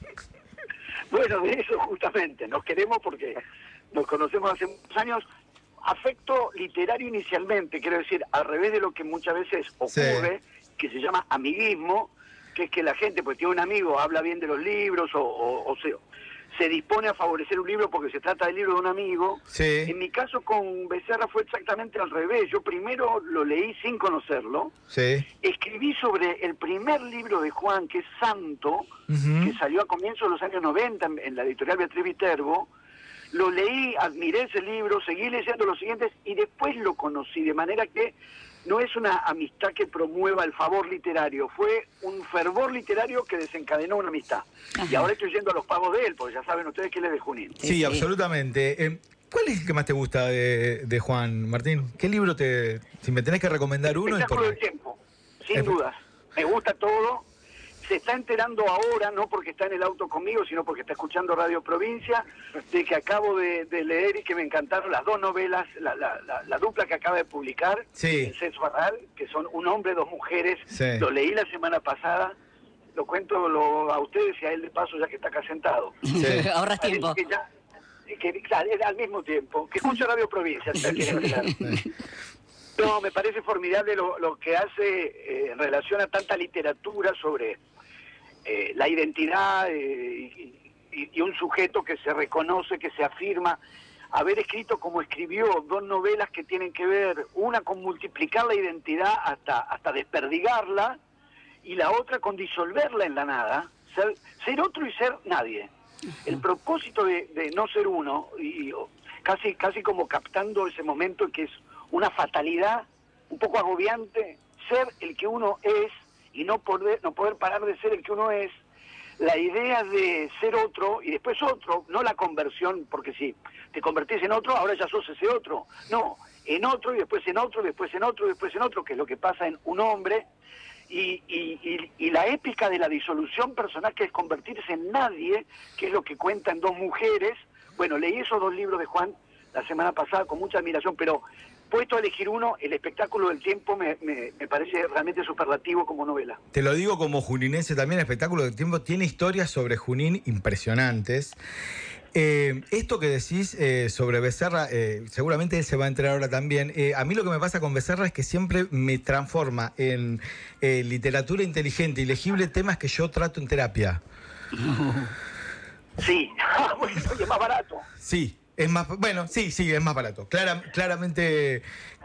Bueno, de eso justamente. Nos queremos porque nos conocemos hace muchos años. Afecto literario inicialmente, quiero decir, al revés de lo que muchas veces ocurre, que se llama amiguismo, que es que la gente, pues tiene un amigo, habla bien de los libros o se dispone a favorecer un libro porque se trata del libro de un amigo. Sí. En mi caso con Becerra fue exactamente al revés. Yo primero lo leí sin conocerlo. Sí. Escribí sobre el primer libro de Juan, que es Santo, que salió a comienzos de los años 90 en la editorial Beatriz Viterbo. Lo leí, admiré ese libro, seguí leyendo los siguientes y después lo conocí, de manera que no es una amistad que promueva el favor literario, fue un fervor literario que desencadenó una amistad. Ajá. Y ahora estoy yendo a los pagos de él, porque ya saben ustedes que él es de Junín. Sí, absolutamente. ¿Cuál es el que más te gusta de Juan, Martín? ¿Qué libro si me tenés que recomendar uno? Espectáculo del tiempo, sin dudas. Me gusta todo. Se está enterando ahora, no porque está en el auto conmigo, sino porque está escuchando Radio Provincia, de que acabo de leer y que me encantaron las 2 novelas, la dupla que acaba de publicar, sí. Cés Barral, que son Un hombre, 2 mujeres. Sí. Lo leí la semana pasada, lo cuento a ustedes y a él de paso, ya que está acá sentado. Sí. Ahorras tiempo. Claro, al mismo tiempo, que escucha Radio Provincia. No, me parece formidable lo que hace en relación a tanta literatura sobre la identidad y un sujeto que se reconoce, que se afirma. Haber escrito como escribió 2 novelas que tienen que ver, una con multiplicar la identidad hasta desperdigarla, y la otra con disolverla en la nada, ser otro y ser nadie. El propósito de no ser uno, y casi como captando ese momento en que es una fatalidad un poco agobiante, ser el que uno es y no poder parar de ser el que uno es. La idea de ser otro y después otro, no la conversión, porque si te convertís en otro, ahora ya sos ese otro. No, en otro y después en otro, después en otro, después en otro, que es lo que pasa en un hombre. Y la épica de la disolución personal, que es convertirse en nadie, que es lo que cuenta en 2 mujeres. Bueno, leí esos 2 libros de Juan la semana pasada con mucha admiración, pero puesto a elegir uno, El espectáculo del tiempo me parece realmente superlativo como novela. Te lo digo como juninense también, El espectáculo del tiempo tiene historias sobre Junín impresionantes. Esto que decís sobre Becerra, seguramente él se va a enterar ahora también. A mí lo que me pasa con Becerra es que siempre me transforma en literatura inteligente y legible temas que yo trato en terapia. Sí, bueno, y es más barato. Sí. Es más, bueno, sí, es más barato. Claramente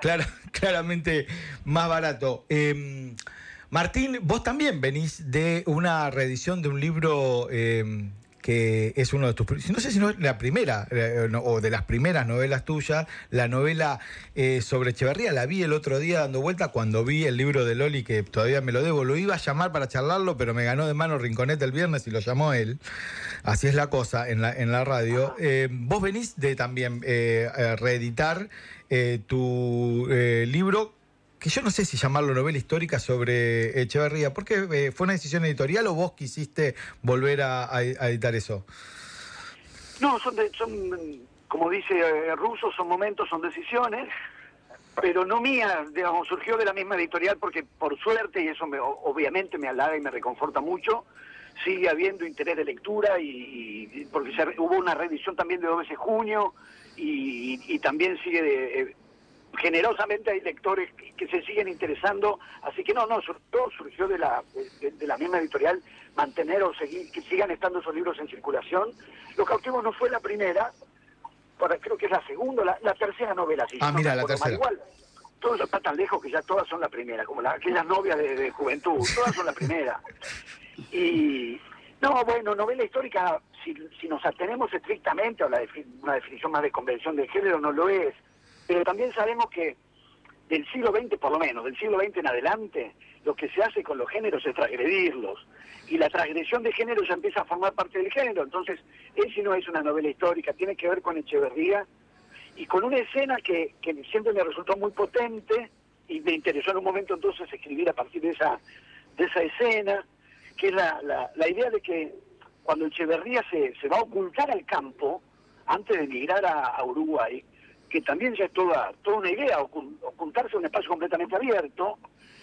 más barato. Martín, vos también venís de una reedición de un libro que es uno de tus, no sé si no es la primera, o de las primeras novelas tuyas, la novela sobre Echeverría. La vi el otro día dando vuelta cuando vi el libro de Loli, que todavía me lo debo. Lo iba a llamar para charlarlo, pero me ganó de mano Rinconete el viernes y lo llamó él. Así es la cosa en la radio. Vos venís de también reeditar tu libro, que yo no sé si llamarlo novela histórica sobre Echeverría. ¿Por qué fue una decisión editorial o vos quisiste volver a editar eso? No, son como dice Russo, son momentos, son decisiones, pero no mías, digamos, surgió de la misma editorial porque por suerte, y eso obviamente me halaga y me reconforta mucho, sigue habiendo interés de lectura y porque hubo una reedición también de 2 veces junio y también sigue generosamente hay lectores que se siguen interesando, así que surgió de la misma editorial mantener o seguir, que sigan estando esos libros en circulación. Los Cautivos no fue la primera, creo que es la segunda, la tercera novela. Sí, mira, la tercera. Igual, todo eso está tan lejos que ya todas son la primera, como aquellas novias de juventud, todas son la primera. Y novela histórica, si nos atenemos estrictamente a una definición más de convención de género, no lo es. Pero también sabemos que del siglo XX, por lo menos, del siglo XX en adelante, lo que se hace con los géneros es transgredirlos. Y la transgresión de género ya empieza a formar parte del género. Entonces, ese no es una novela histórica, tiene que ver con Echeverría y con una escena que siempre me resultó muy potente y me interesó en un momento entonces escribir a partir de esa escena, que es la idea de que cuando Echeverría se va a ocultar al campo, antes de emigrar a Uruguay, que también ya es toda una idea, ocultarse en un espacio completamente abierto,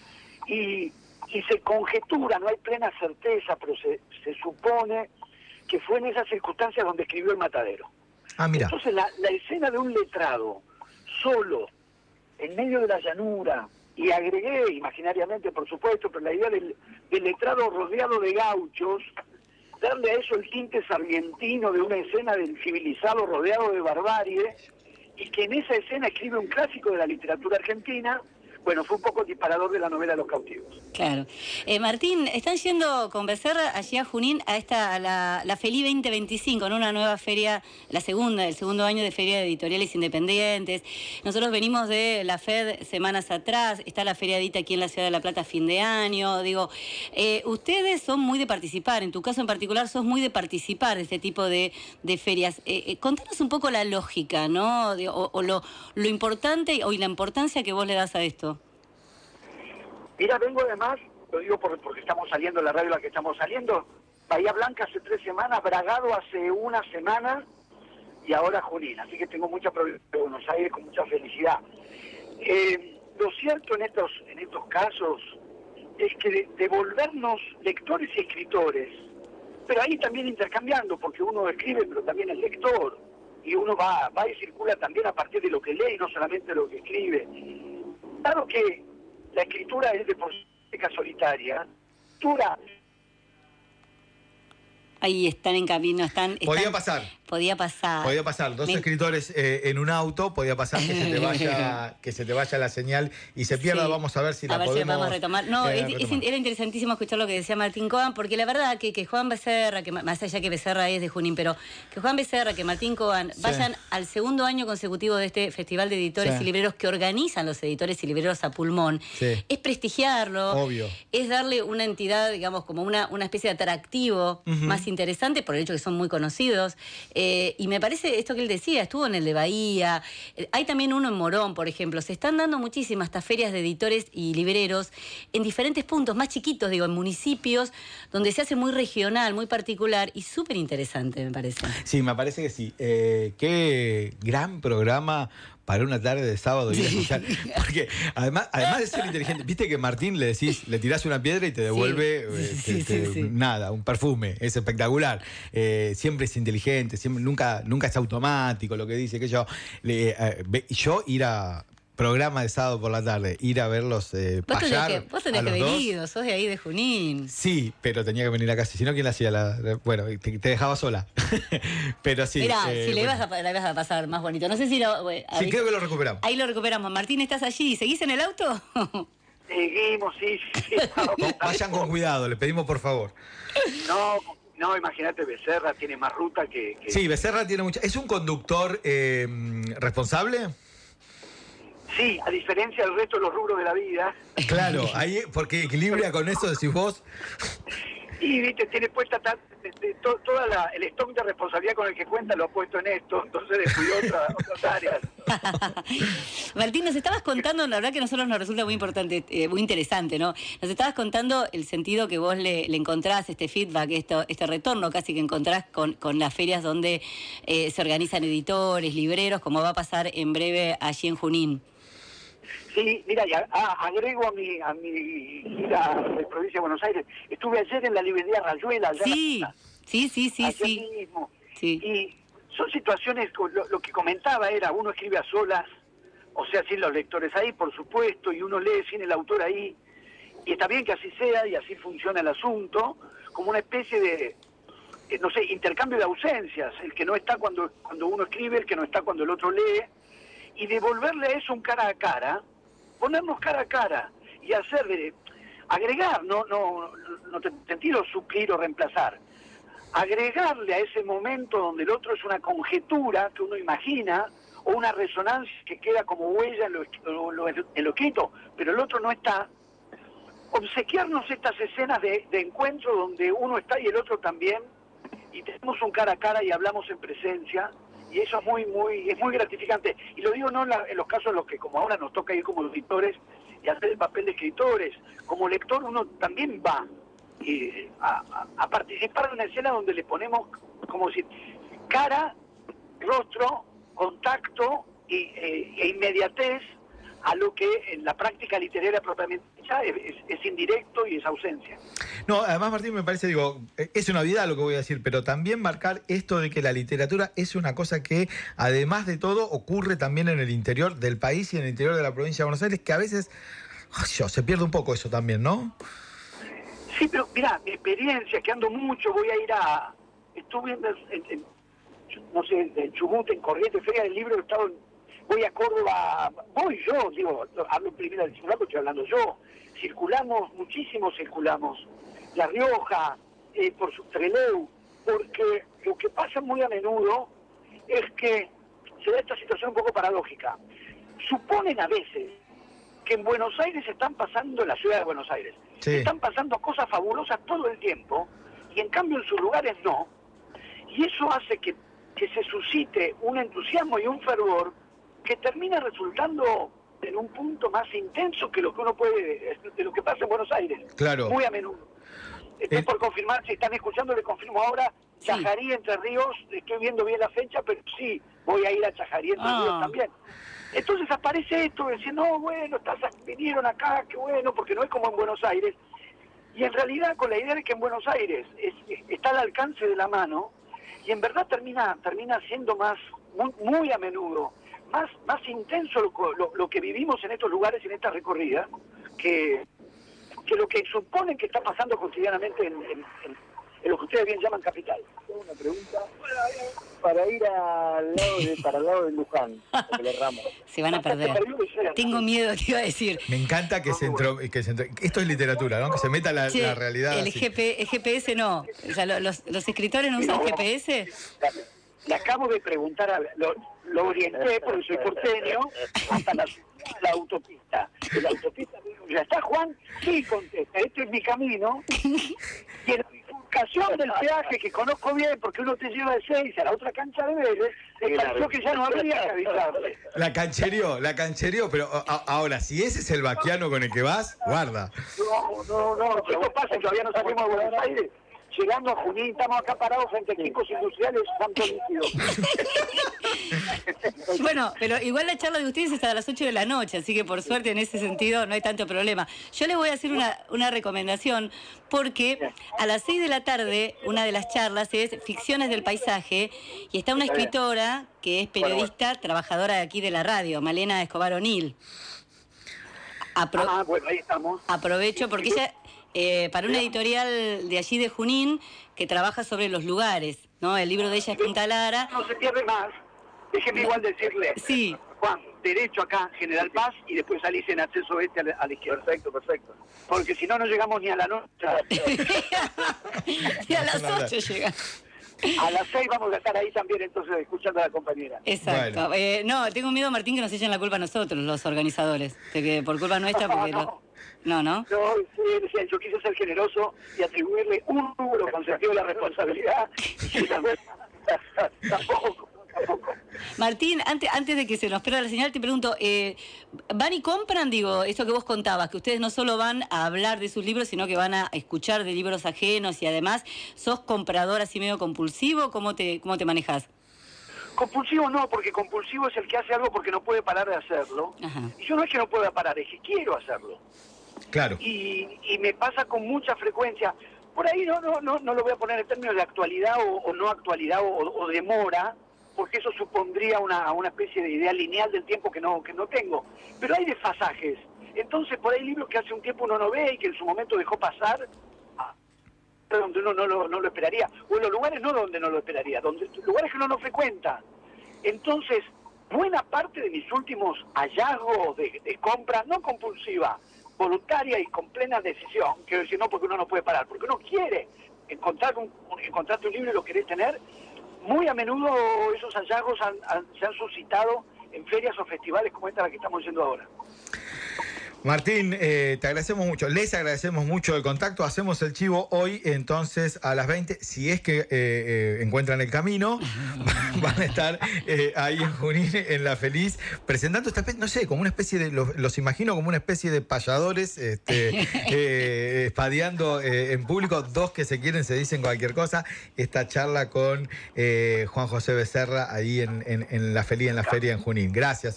y se conjetura, no hay plena certeza, pero se supone que fue en esas circunstancias donde escribió El Matadero. Mira. Entonces la escena de un letrado, solo, en medio de la llanura, y agregué imaginariamente, por supuesto, pero la idea del letrado rodeado de gauchos, darle a eso el tinte sarmientino de una escena del civilizado rodeado de barbarie, y que en esa escena escribe un clásico de la literatura argentina, bueno, fue un poco el disparador de la novela Los Cautivos. Claro. Martín, están yendo con Becerra allí a Junín a la FELI 2025, en una nueva feria, el segundo año de Feria de Editoriales Independientes. Nosotros venimos de la FED semanas atrás, está la Feria Edita aquí en la Ciudad de La Plata a fin de año. Digo, ustedes son muy de participar, en tu caso en particular sos muy de participar de este tipo de ferias. Contanos un poco la lógica, ¿no? O lo importante y la importancia que vos le das a esto. Mira, vengo además, lo digo porque estamos saliendo, la radio en la que estamos saliendo, Bahía Blanca hace 3 semanas, Bragado hace 1 semana y ahora Junín, así que tengo mucha provincia de Buenos Aires con mucha felicidad. Lo cierto en estos casos es que devolvernos lectores y escritores, pero ahí también intercambiando, porque uno escribe pero también es lector, y uno va y circula también a partir de lo que lee y no solamente de lo que escribe. Claro que la escritura es de política solitaria. Ahí están en camino, Podía pasar. 2 escritores en un auto, podía pasar que se te vaya la señal y se pierda. Sí. Vamos a ver si la podemos... vamos a retomar. No, era interesantísimo escuchar lo que decía Martín Coan, porque la verdad que Juan Becerra, que más allá que Becerra es de Junín, pero que Juan Becerra, que Martín Coan vayan al segundo año consecutivo de este Festival de Editores y Libreros que organizan los editores y libreros a pulmón, es prestigiarlo, obvio, es darle una entidad, digamos, como una especie de atractivo más interesante, por el hecho que son muy conocidos. Y me parece esto que él decía, estuvo en el de Bahía, hay también uno en Morón, por ejemplo. Se están dando muchísimas estas ferias de editores y libreros en diferentes puntos, más chiquitos, digo, en municipios, donde se hace muy regional, muy particular y súper interesante, me parece. Sí, me parece que sí. Qué gran programa para una tarde de sábado ir a escuchar. Porque además de ser inteligente, viste que Martín le tirás una piedra y te devuelve nada, un perfume, es espectacular. Siempre es inteligente, nunca es automático lo que dice, que yo ir a programa de sábado por la tarde, ir a verlos payar. Vos tenés que venir, sos de ahí de Junín. Sí, pero tenía que venir a casa, si no, ¿quién la hacía? Bueno, te dejaba sola. Pero sí. Mirá, si la ibas a pasar más bonito. No sé si sí, creo que lo recuperamos. Ahí lo recuperamos. Martín, ¿estás allí? ¿Seguís en el auto? Seguimos, sí. Vayan con cuidado, le pedimos por favor. No, No, imagínate, Becerra tiene más ruta que... Sí, Becerra tiene mucha... ¿Es un conductor responsable? Sí, a diferencia del resto de los rubros de la vida. Claro, ahí, porque equilibra con eso, decís vos. Y, viste, tiene puesta toda el stock de responsabilidad con el que cuenta lo ha puesto en esto, entonces descuidó otras áreas. Martín, nos estabas contando, la verdad que a nosotros nos resulta muy importante, muy interesante, ¿no? Nos estabas contando el sentido que vos le encontrás, este feedback, este retorno casi que encontrás con las ferias donde se organizan editores, libreros, como va a pasar en breve allí en Junín. Sí, mira, y agrego a mi gira de provincia de Buenos Aires. Estuve ayer en la librería Rayuela. Sí. Mismo. Sí. Y son situaciones, lo que comentaba era, uno escribe a solas, o sea, sin los lectores ahí, por supuesto, y uno lee sin el autor ahí, y está bien que así sea, y así funciona el asunto, como una especie de, no sé, intercambio de ausencias, el que no está cuando uno escribe, el que no está cuando el otro lee, y devolverle a eso un cara a cara, ponernos cara a cara, y hacer, agregar, no te quiero suplir o reemplazar, agregarle a ese momento donde el otro es una conjetura que uno imagina, o una resonancia que queda como huella en lo escrito, pero el otro no está, obsequiarnos estas escenas de encuentro donde uno está y el otro también, y tenemos un cara a cara y hablamos en presencia, y eso es muy gratificante. Y lo digo no en los casos en los que como ahora nos toca ir como editores y hacer el papel de escritores, como lector uno también va a participar de una escena donde le ponemos, como decir, cara, rostro, contacto e inmediatez a lo que en la práctica literaria propiamente dicha es indirecto y es ausencia. No, además, Martín, me parece, es una obviedad lo que voy a decir, pero también marcar esto de que la literatura es una cosa que, además de todo, ocurre también en el interior del país y en el interior de la provincia de Buenos Aires, que a veces se pierde un poco eso también, ¿no? Sí, pero mirá, mi experiencia, que ando mucho, estuve en Chubut, en Corrientes, Feria del Libro, voy a Córdoba, hablo primero del circular, estoy hablando yo, circulamos, La Rioja, por Trelew, porque lo que pasa muy a menudo es que se da esta situación un poco paradójica. Suponen a veces que en Buenos Aires están pasando, en la ciudad de Buenos Aires, están pasando cosas fabulosas todo el tiempo, y en cambio en sus lugares no, y eso hace que se suscite un entusiasmo y un fervor que termina resultando en un punto más intenso que lo que uno puede, de lo que pasa en Buenos Aires. Claro. Muy a menudo. Estoy por confirmar, si están escuchando, le confirmo ahora, Chajarí, Entre Ríos, estoy viendo bien la fecha, pero sí, voy a ir a Chajarí, Entre Ríos también. Entonces aparece esto, diciendo, no, bueno, vinieron acá, qué bueno, porque no es como en Buenos Aires. Y en realidad con la idea de que en Buenos Aires está al alcance de la mano, y en verdad termina siendo muy a menudo, más intenso lo que vivimos en estos lugares, en esta recorrida, que lo que suponen que está pasando cotidianamente en lo que ustedes bien llaman capital. Tengo una pregunta para ir para el lado de Luján, de Ramos. Se van a perder. Tengo miedo, te iba a decir. Me encanta que se entró. Esto es literatura, ¿no? Que se meta la realidad. El GPS no. O sea, los escritores no usan GPS. Le acabo de preguntar, lo orienté porque soy porteño, hasta la autopista. La autopista, ¿ya está Juan? Sí, contesta, este es mi camino. Y en la bifurcación del peaje, que conozco bien, porque uno te lleva de 6 a la otra cancha de Vélez, le pareció que ya no habría que avisarle. La canchereó, pero ahora, si ese es el vaquiano con el que vas, guarda. No, esto pasa, todavía no salimos de Buenos Aires. Llegando a Junín, estamos acá parados frente a equipos industriales Santo Líquido. Bueno, pero igual la charla de ustedes está a las 8 de la noche, así que por suerte en ese sentido no hay tanto problema. Yo les voy a hacer una recomendación, porque a las 6 de la tarde una de las charlas es Ficciones del Paisaje, y está una escritora que es periodista, trabajadora de aquí de la radio, Malena Escobar O'Neill. Bueno, ahí estamos. Aprovecho porque ella... para una editorial de allí de Junín que trabaja sobre los lugares, ¿no? El libro de ella es Punta Lara. No se pierde más. Déjeme igual decirle. Sí. Juan, derecho acá, General Paz, y después salís en acceso oeste a la izquierda. Perfecto. Porque si no, no llegamos ni a la noche. Y a las 8 llega. A las 6 vamos a estar ahí también, entonces, escuchando a la compañera. Exacto. Bueno. No, tengo miedo, Martín, que nos echen la culpa a nosotros, los organizadores. De que por culpa nuestra, porque No. No, sí, yo quise ser generoso y atribuirle un número con sentido de la responsabilidad. Tampoco. Martín, antes de que se nos pierda la señal, te pregunto, ¿van y compran, digo, esto que vos contabas, que ustedes no solo van a hablar de sus libros, sino que van a escuchar de libros ajenos y además sos comprador así medio compulsivo? ¿Cómo te manejás? Compulsivo no, porque compulsivo es el que hace algo porque no puede parar de hacerlo. Ajá. Y yo no es que no pueda parar, es que quiero hacerlo. Claro. Y me pasa con mucha frecuencia. Por ahí no lo voy a poner en términos de actualidad o no actualidad o demora, porque eso supondría una especie de idea lineal del tiempo que no tengo. Pero hay desfasajes. Entonces, por ahí libros que hace un tiempo uno no ve y que en su momento dejó pasar, donde uno no lo esperaría. O en los lugares no donde no lo esperaría, lugares que uno no frecuenta. Entonces, buena parte de mis últimos hallazgos de compra, no compulsiva, voluntaria y con plena decisión, quiero decir, no porque uno no puede parar, porque uno quiere encontrarte un libro y lo querés tener. Muy a menudo esos hallazgos se han suscitado en ferias o festivales como esta a la que estamos yendo ahora. Martín, te agradecemos mucho, les agradecemos mucho el contacto. Hacemos el chivo hoy, entonces, a las 20. Si es que encuentran el camino, van a estar ahí en Junín, en La Feliz, presentando esta especie, no sé, como una especie de, los imagino como una especie de payadores, espadeando en público, dos que se quieren, se dicen cualquier cosa. Esta charla con Juan José Becerra ahí en La Feliz, en la feria en Junín. Gracias,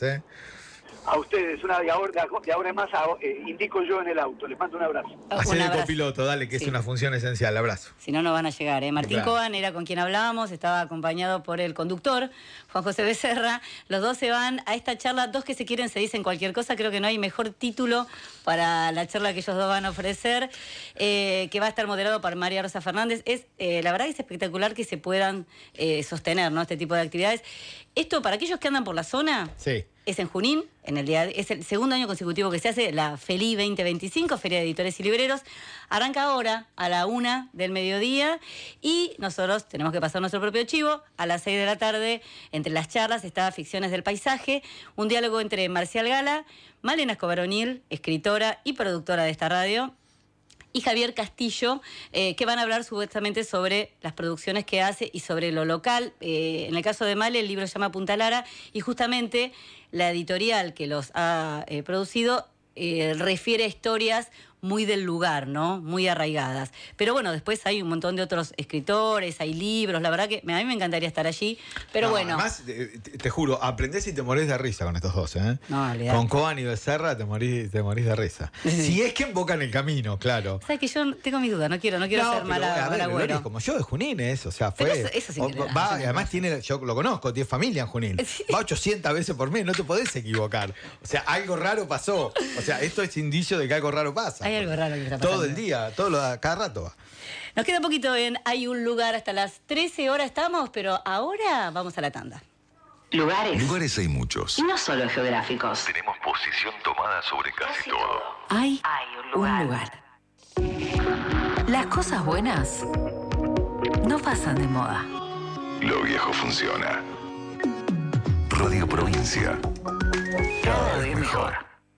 A ustedes, de ahora en más, indico yo en el auto. Les mando un abrazo. Hacé de copiloto, dale, que sí, es una función esencial. Abrazo. Si no, no van a llegar. Martín Coan era con quien hablábamos, estaba acompañado por el conductor, Juan José Becerra. Los dos se van a esta charla, dos que se quieren, se dicen cualquier cosa. Creo que no hay mejor título para la charla que ellos dos van a ofrecer, que va a estar moderado por María Rosa Fernández. La verdad que es espectacular que se puedan sostener, ¿no?, este tipo de actividades. Esto, para aquellos que andan por la zona, sí, es en Junín, es el segundo año consecutivo que se hace la FELI 2025, Feria de Editores y Libreros. Arranca ahora a la 1 del mediodía y nosotros tenemos que pasar nuestro propio chivo. A las 6 de la tarde, entre las charlas, está Ficciones del Paisaje, un diálogo entre Marcial Gala, Malena Escobar O'Neill, escritora y productora de esta radio, y Javier Castillo, que van a hablar supuestamente sobre las producciones que hace y sobre lo local. En el caso de Male, el libro se llama Punta Lara, y justamente la editorial que los ha producido refiere a historias muy del lugar, ¿no?, muy arraigadas. Pero bueno, después hay un montón de otros escritores, hay libros, la verdad que a mí me encantaría estar allí, pero bueno. Además, te juro, aprendés y te morís de risa con estos dos, ¿eh? No, olvidate. Con Coan y Becerra te morís de risa. Sí. Si es que invocan el camino, claro. Sabes que yo tengo mis dudas, no quiero ser mala agüero. Como yo de Junín es, o sea, fue... Pero eso sí que va, además yo lo conozco, tiene familia en Junín. Sí. Va 800 veces por mes, no te podés equivocar. O sea, algo raro pasó. O sea, esto es indicio de que algo raro pasa. Hay algo raro que está pasando. Todo el día, cada rato va. Nos queda poquito en Hay un lugar, hasta las 13 horas estamos, pero ahora vamos a la tanda. Lugares hay muchos. Y no solo geográficos. Tenemos posición tomada sobre casi todo. Hay un lugar. Las cosas buenas no pasan de moda. Lo viejo funciona. Radio Provincia. Cada vez mejor.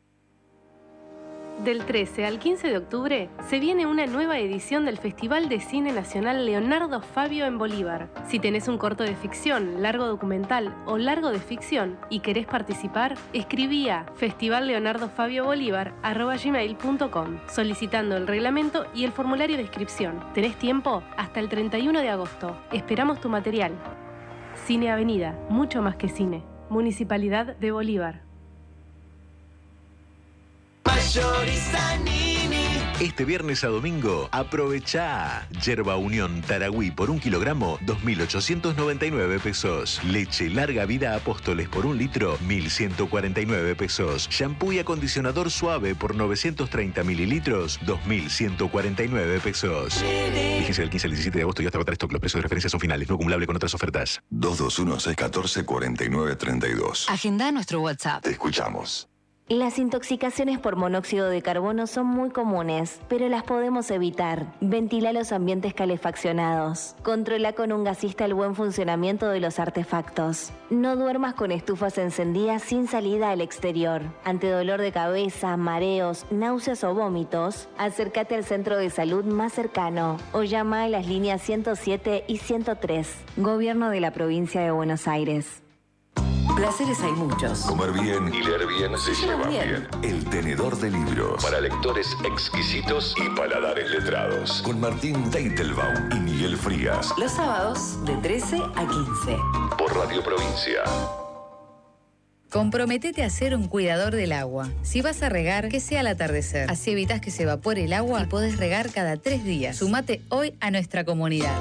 Del 13 al 15 de octubre se viene una nueva edición del Festival de Cine Nacional Leonardo Fabio en Bolívar. Si tenés un corto de ficción, largo documental o largo de ficción y querés participar, escribí a festivalleonardofabiobolivar@gmail.com solicitando el reglamento y el formulario de inscripción. Tenés tiempo hasta el 31 de agosto. Esperamos tu material. Cine Avenida, mucho más que cine. Municipalidad de Bolívar. Mayorista Nini, Este viernes a domingo, aprovechá. Yerba Unión Taragüí por 1 kilogramo, 2.899 pesos. Leche Larga Vida Apóstoles por 1 litro, 1.149 pesos. Shampoo y acondicionador suave por 930 mililitros, 2.149 pesos. Fíjense del 15 al 17 de agosto y hasta agotar stock. Los precios de referencia son finales, no acumulable con otras ofertas. 221-614-4932. Agenda nuestro WhatsApp. Te escuchamos. Las intoxicaciones por monóxido de carbono son muy comunes, pero las podemos evitar. Ventila los ambientes calefaccionados. Controla con un gasista el buen funcionamiento de los artefactos. No duermas con estufas encendidas sin salida al exterior. Ante dolor de cabeza, mareos, náuseas o vómitos, acércate al centro de salud más cercano o llama a las líneas 107 y 103. Gobierno de la Provincia de Buenos Aires. Placeres hay muchos. Comer bien y leer bien se lleva bien. El tenedor de libros. Para lectores exquisitos y paladares letrados. Con Martín Teitelbaum y Miguel Frías. Los sábados de 13 a 15. Por Radio Provincia. Comprometete a ser un cuidador del agua. Si vas a regar, que sea al atardecer. Así evitas que se evapore el agua y podés regar cada 3 días. Sumate hoy a nuestra comunidad.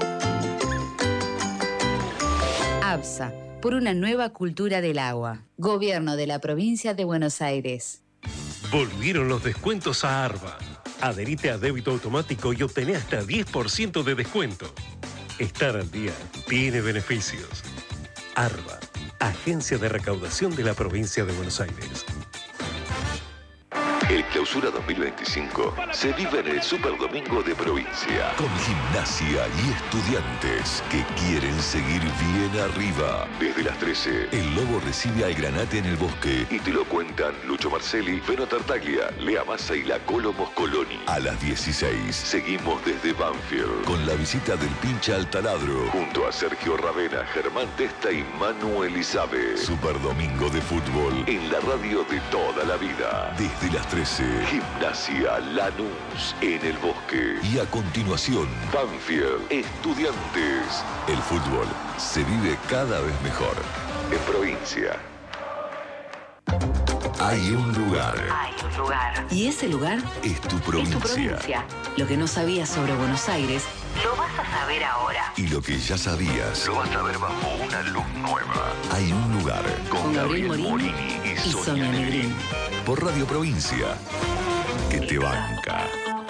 ABSA. Por una nueva cultura del agua. Gobierno de la Provincia de Buenos Aires. Volvieron los descuentos a Arba. Adherite a débito automático y obtené hasta 10% de descuento. Estar al día tiene beneficios. Arba, Agencia de Recaudación de la Provincia de Buenos Aires. El Clausura 2025 se vive en el Superdomingo de Provincia, con Gimnasia y Estudiantes que quieren seguir bien arriba. Desde las 13, el Lobo recibe al Granate en el Bosque y te lo cuentan Lucho Marcelli, Beno Tartaglia, Lea Massa y la Colo Moscoloni. A las 16, seguimos desde Banfield con la visita del Pincha al Taladro, junto a Sergio Ravena, Germán Testa y Manu Elizabe. Superdomingo de fútbol en la radio de toda la vida. Desde las 13, Gimnasia Lanús en el Bosque. Y a continuación, Banfield Estudiantes. El fútbol se vive cada vez mejor en provincia. Hay un lugar. Hay un lugar. Y ese lugar es tu provincia. Es tu provincia. Lo que no sabías sobre Buenos Aires, lo vas a saber ahora. Y lo que ya sabías, lo vas a ver bajo una luz nueva. Hay un lugar con Gabriel Morini y Sonia Negrín. Por Radio Provincia, que te banca.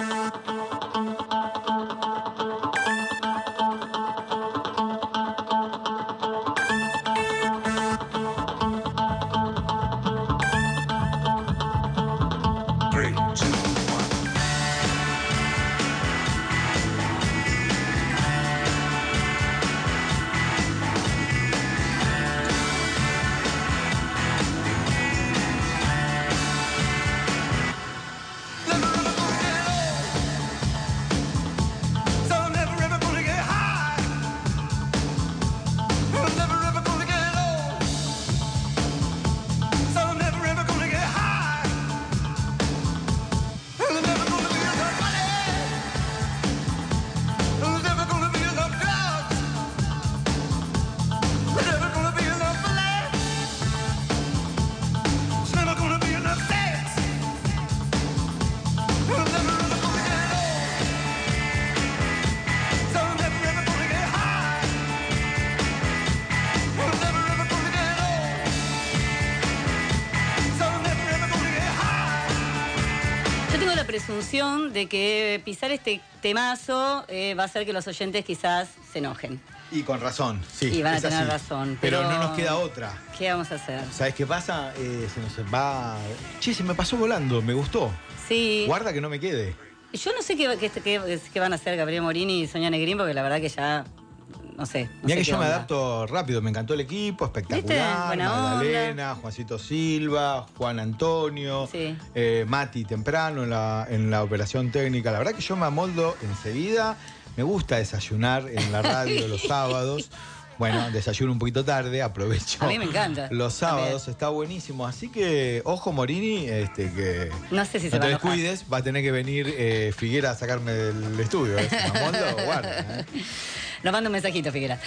Presunción de que pisar este temazo va a hacer que los oyentes quizás se enojen. Y con razón, sí. Y van a tener razón. Pero no nos queda otra. ¿Qué vamos a hacer? ¿Sabes qué pasa? Se nos va... Che, se me pasó volando, me gustó. Sí. Guarda que no me quede. Yo no sé qué van a hacer Gabriel Morini y Sonia Negrín, porque la verdad que ya... No sé. Mira que yo me adapto rápido, me encantó el equipo, espectacular. Buena Magdalena, onda. Juancito Silva, Juan Antonio, sí. Mati temprano en la operación técnica. La verdad que yo me amoldo enseguida. Me gusta desayunar en la radio los sábados. Bueno, desayuno un poquito tarde, aprovecho. A mí me encanta. Los sábados también. Está buenísimo. Así que, ojo Morini, que no sé si no te descuides, va a tener que venir Figuera a sacarme del estudio. Me amoldo, guarda. Nos manda un mensajito, Figuera.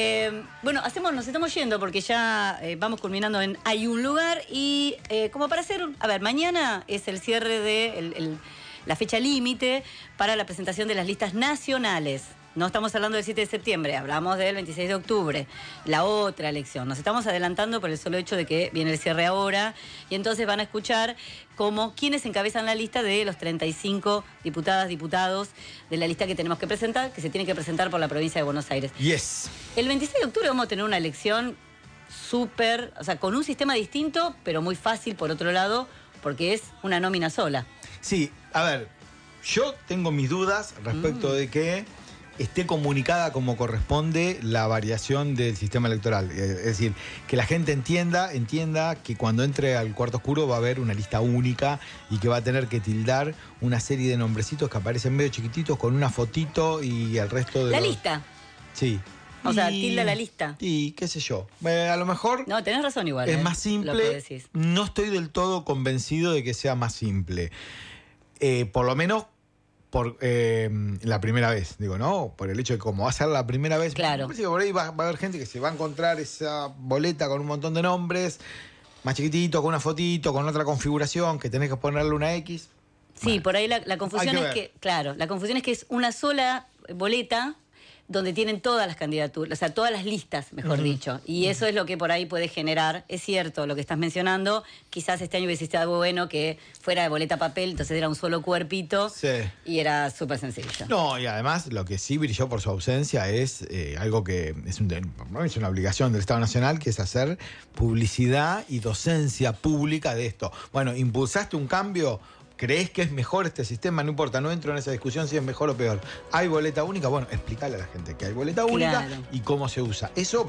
Bueno, nos estamos yendo porque ya vamos culminando en Hay un lugar y como para hacer, a ver, mañana es el cierre de la fecha límite para la presentación de las listas nacionales. No estamos hablando del 7 de septiembre, hablamos del 26 de octubre, la otra elección. Nos estamos adelantando por el solo hecho de que viene el cierre ahora y entonces van a escuchar como quienes encabezan la lista de los 35 diputadas, diputados de la lista que tenemos que presentar, que se tiene que presentar por la provincia de Buenos Aires. Yes. El 26 de octubre vamos a tener una elección súper, o sea, con un sistema distinto, pero muy fácil por otro lado, porque es una nómina sola. Sí, a ver, yo tengo mis dudas respecto de que esté comunicada como corresponde la variación del sistema electoral. Es decir, que la gente entienda que cuando entre al cuarto oscuro va a haber una lista única y que va a tener que tildar una serie de nombrecitos que aparecen medio chiquititos con una fotito y el resto de La lista. Sí. O sea, tilda la lista. Y qué sé yo. A lo mejor... No, tenés razón igual. Es más simple. Lo que decís. No estoy del todo convencido de que sea más simple. Por lo menos por la primera vez, digo, ¿no? Por el hecho de cómo va a ser la primera vez. Claro. Me parece que por ahí va a haber gente que se va a encontrar esa boleta con un montón de nombres, más chiquitito, con una fotito, con otra configuración, que tenés que ponerle una X. Sí, Bueno, por ahí la confusión hay que es ver. que, claro, la confusión es que es una sola boleta donde tienen todas las candidaturas, o sea, todas las listas, mejor dicho. Y eso es lo que por ahí puede generar, es cierto, lo que estás mencionando, quizás este año hubiese estado bueno que fuera de boleta papel, entonces era un solo cuerpito y era súper sencillo. No, y además lo que sí brilló por su ausencia es algo que es una obligación del Estado Nacional, que es hacer publicidad y docencia pública de esto. Bueno, impulsaste un cambio. ¿Crees que es mejor este sistema? No importa, no entro en esa discusión si es mejor o peor. ¿Hay boleta única? Bueno, explícale a la gente que hay boleta única y cómo se usa. Eso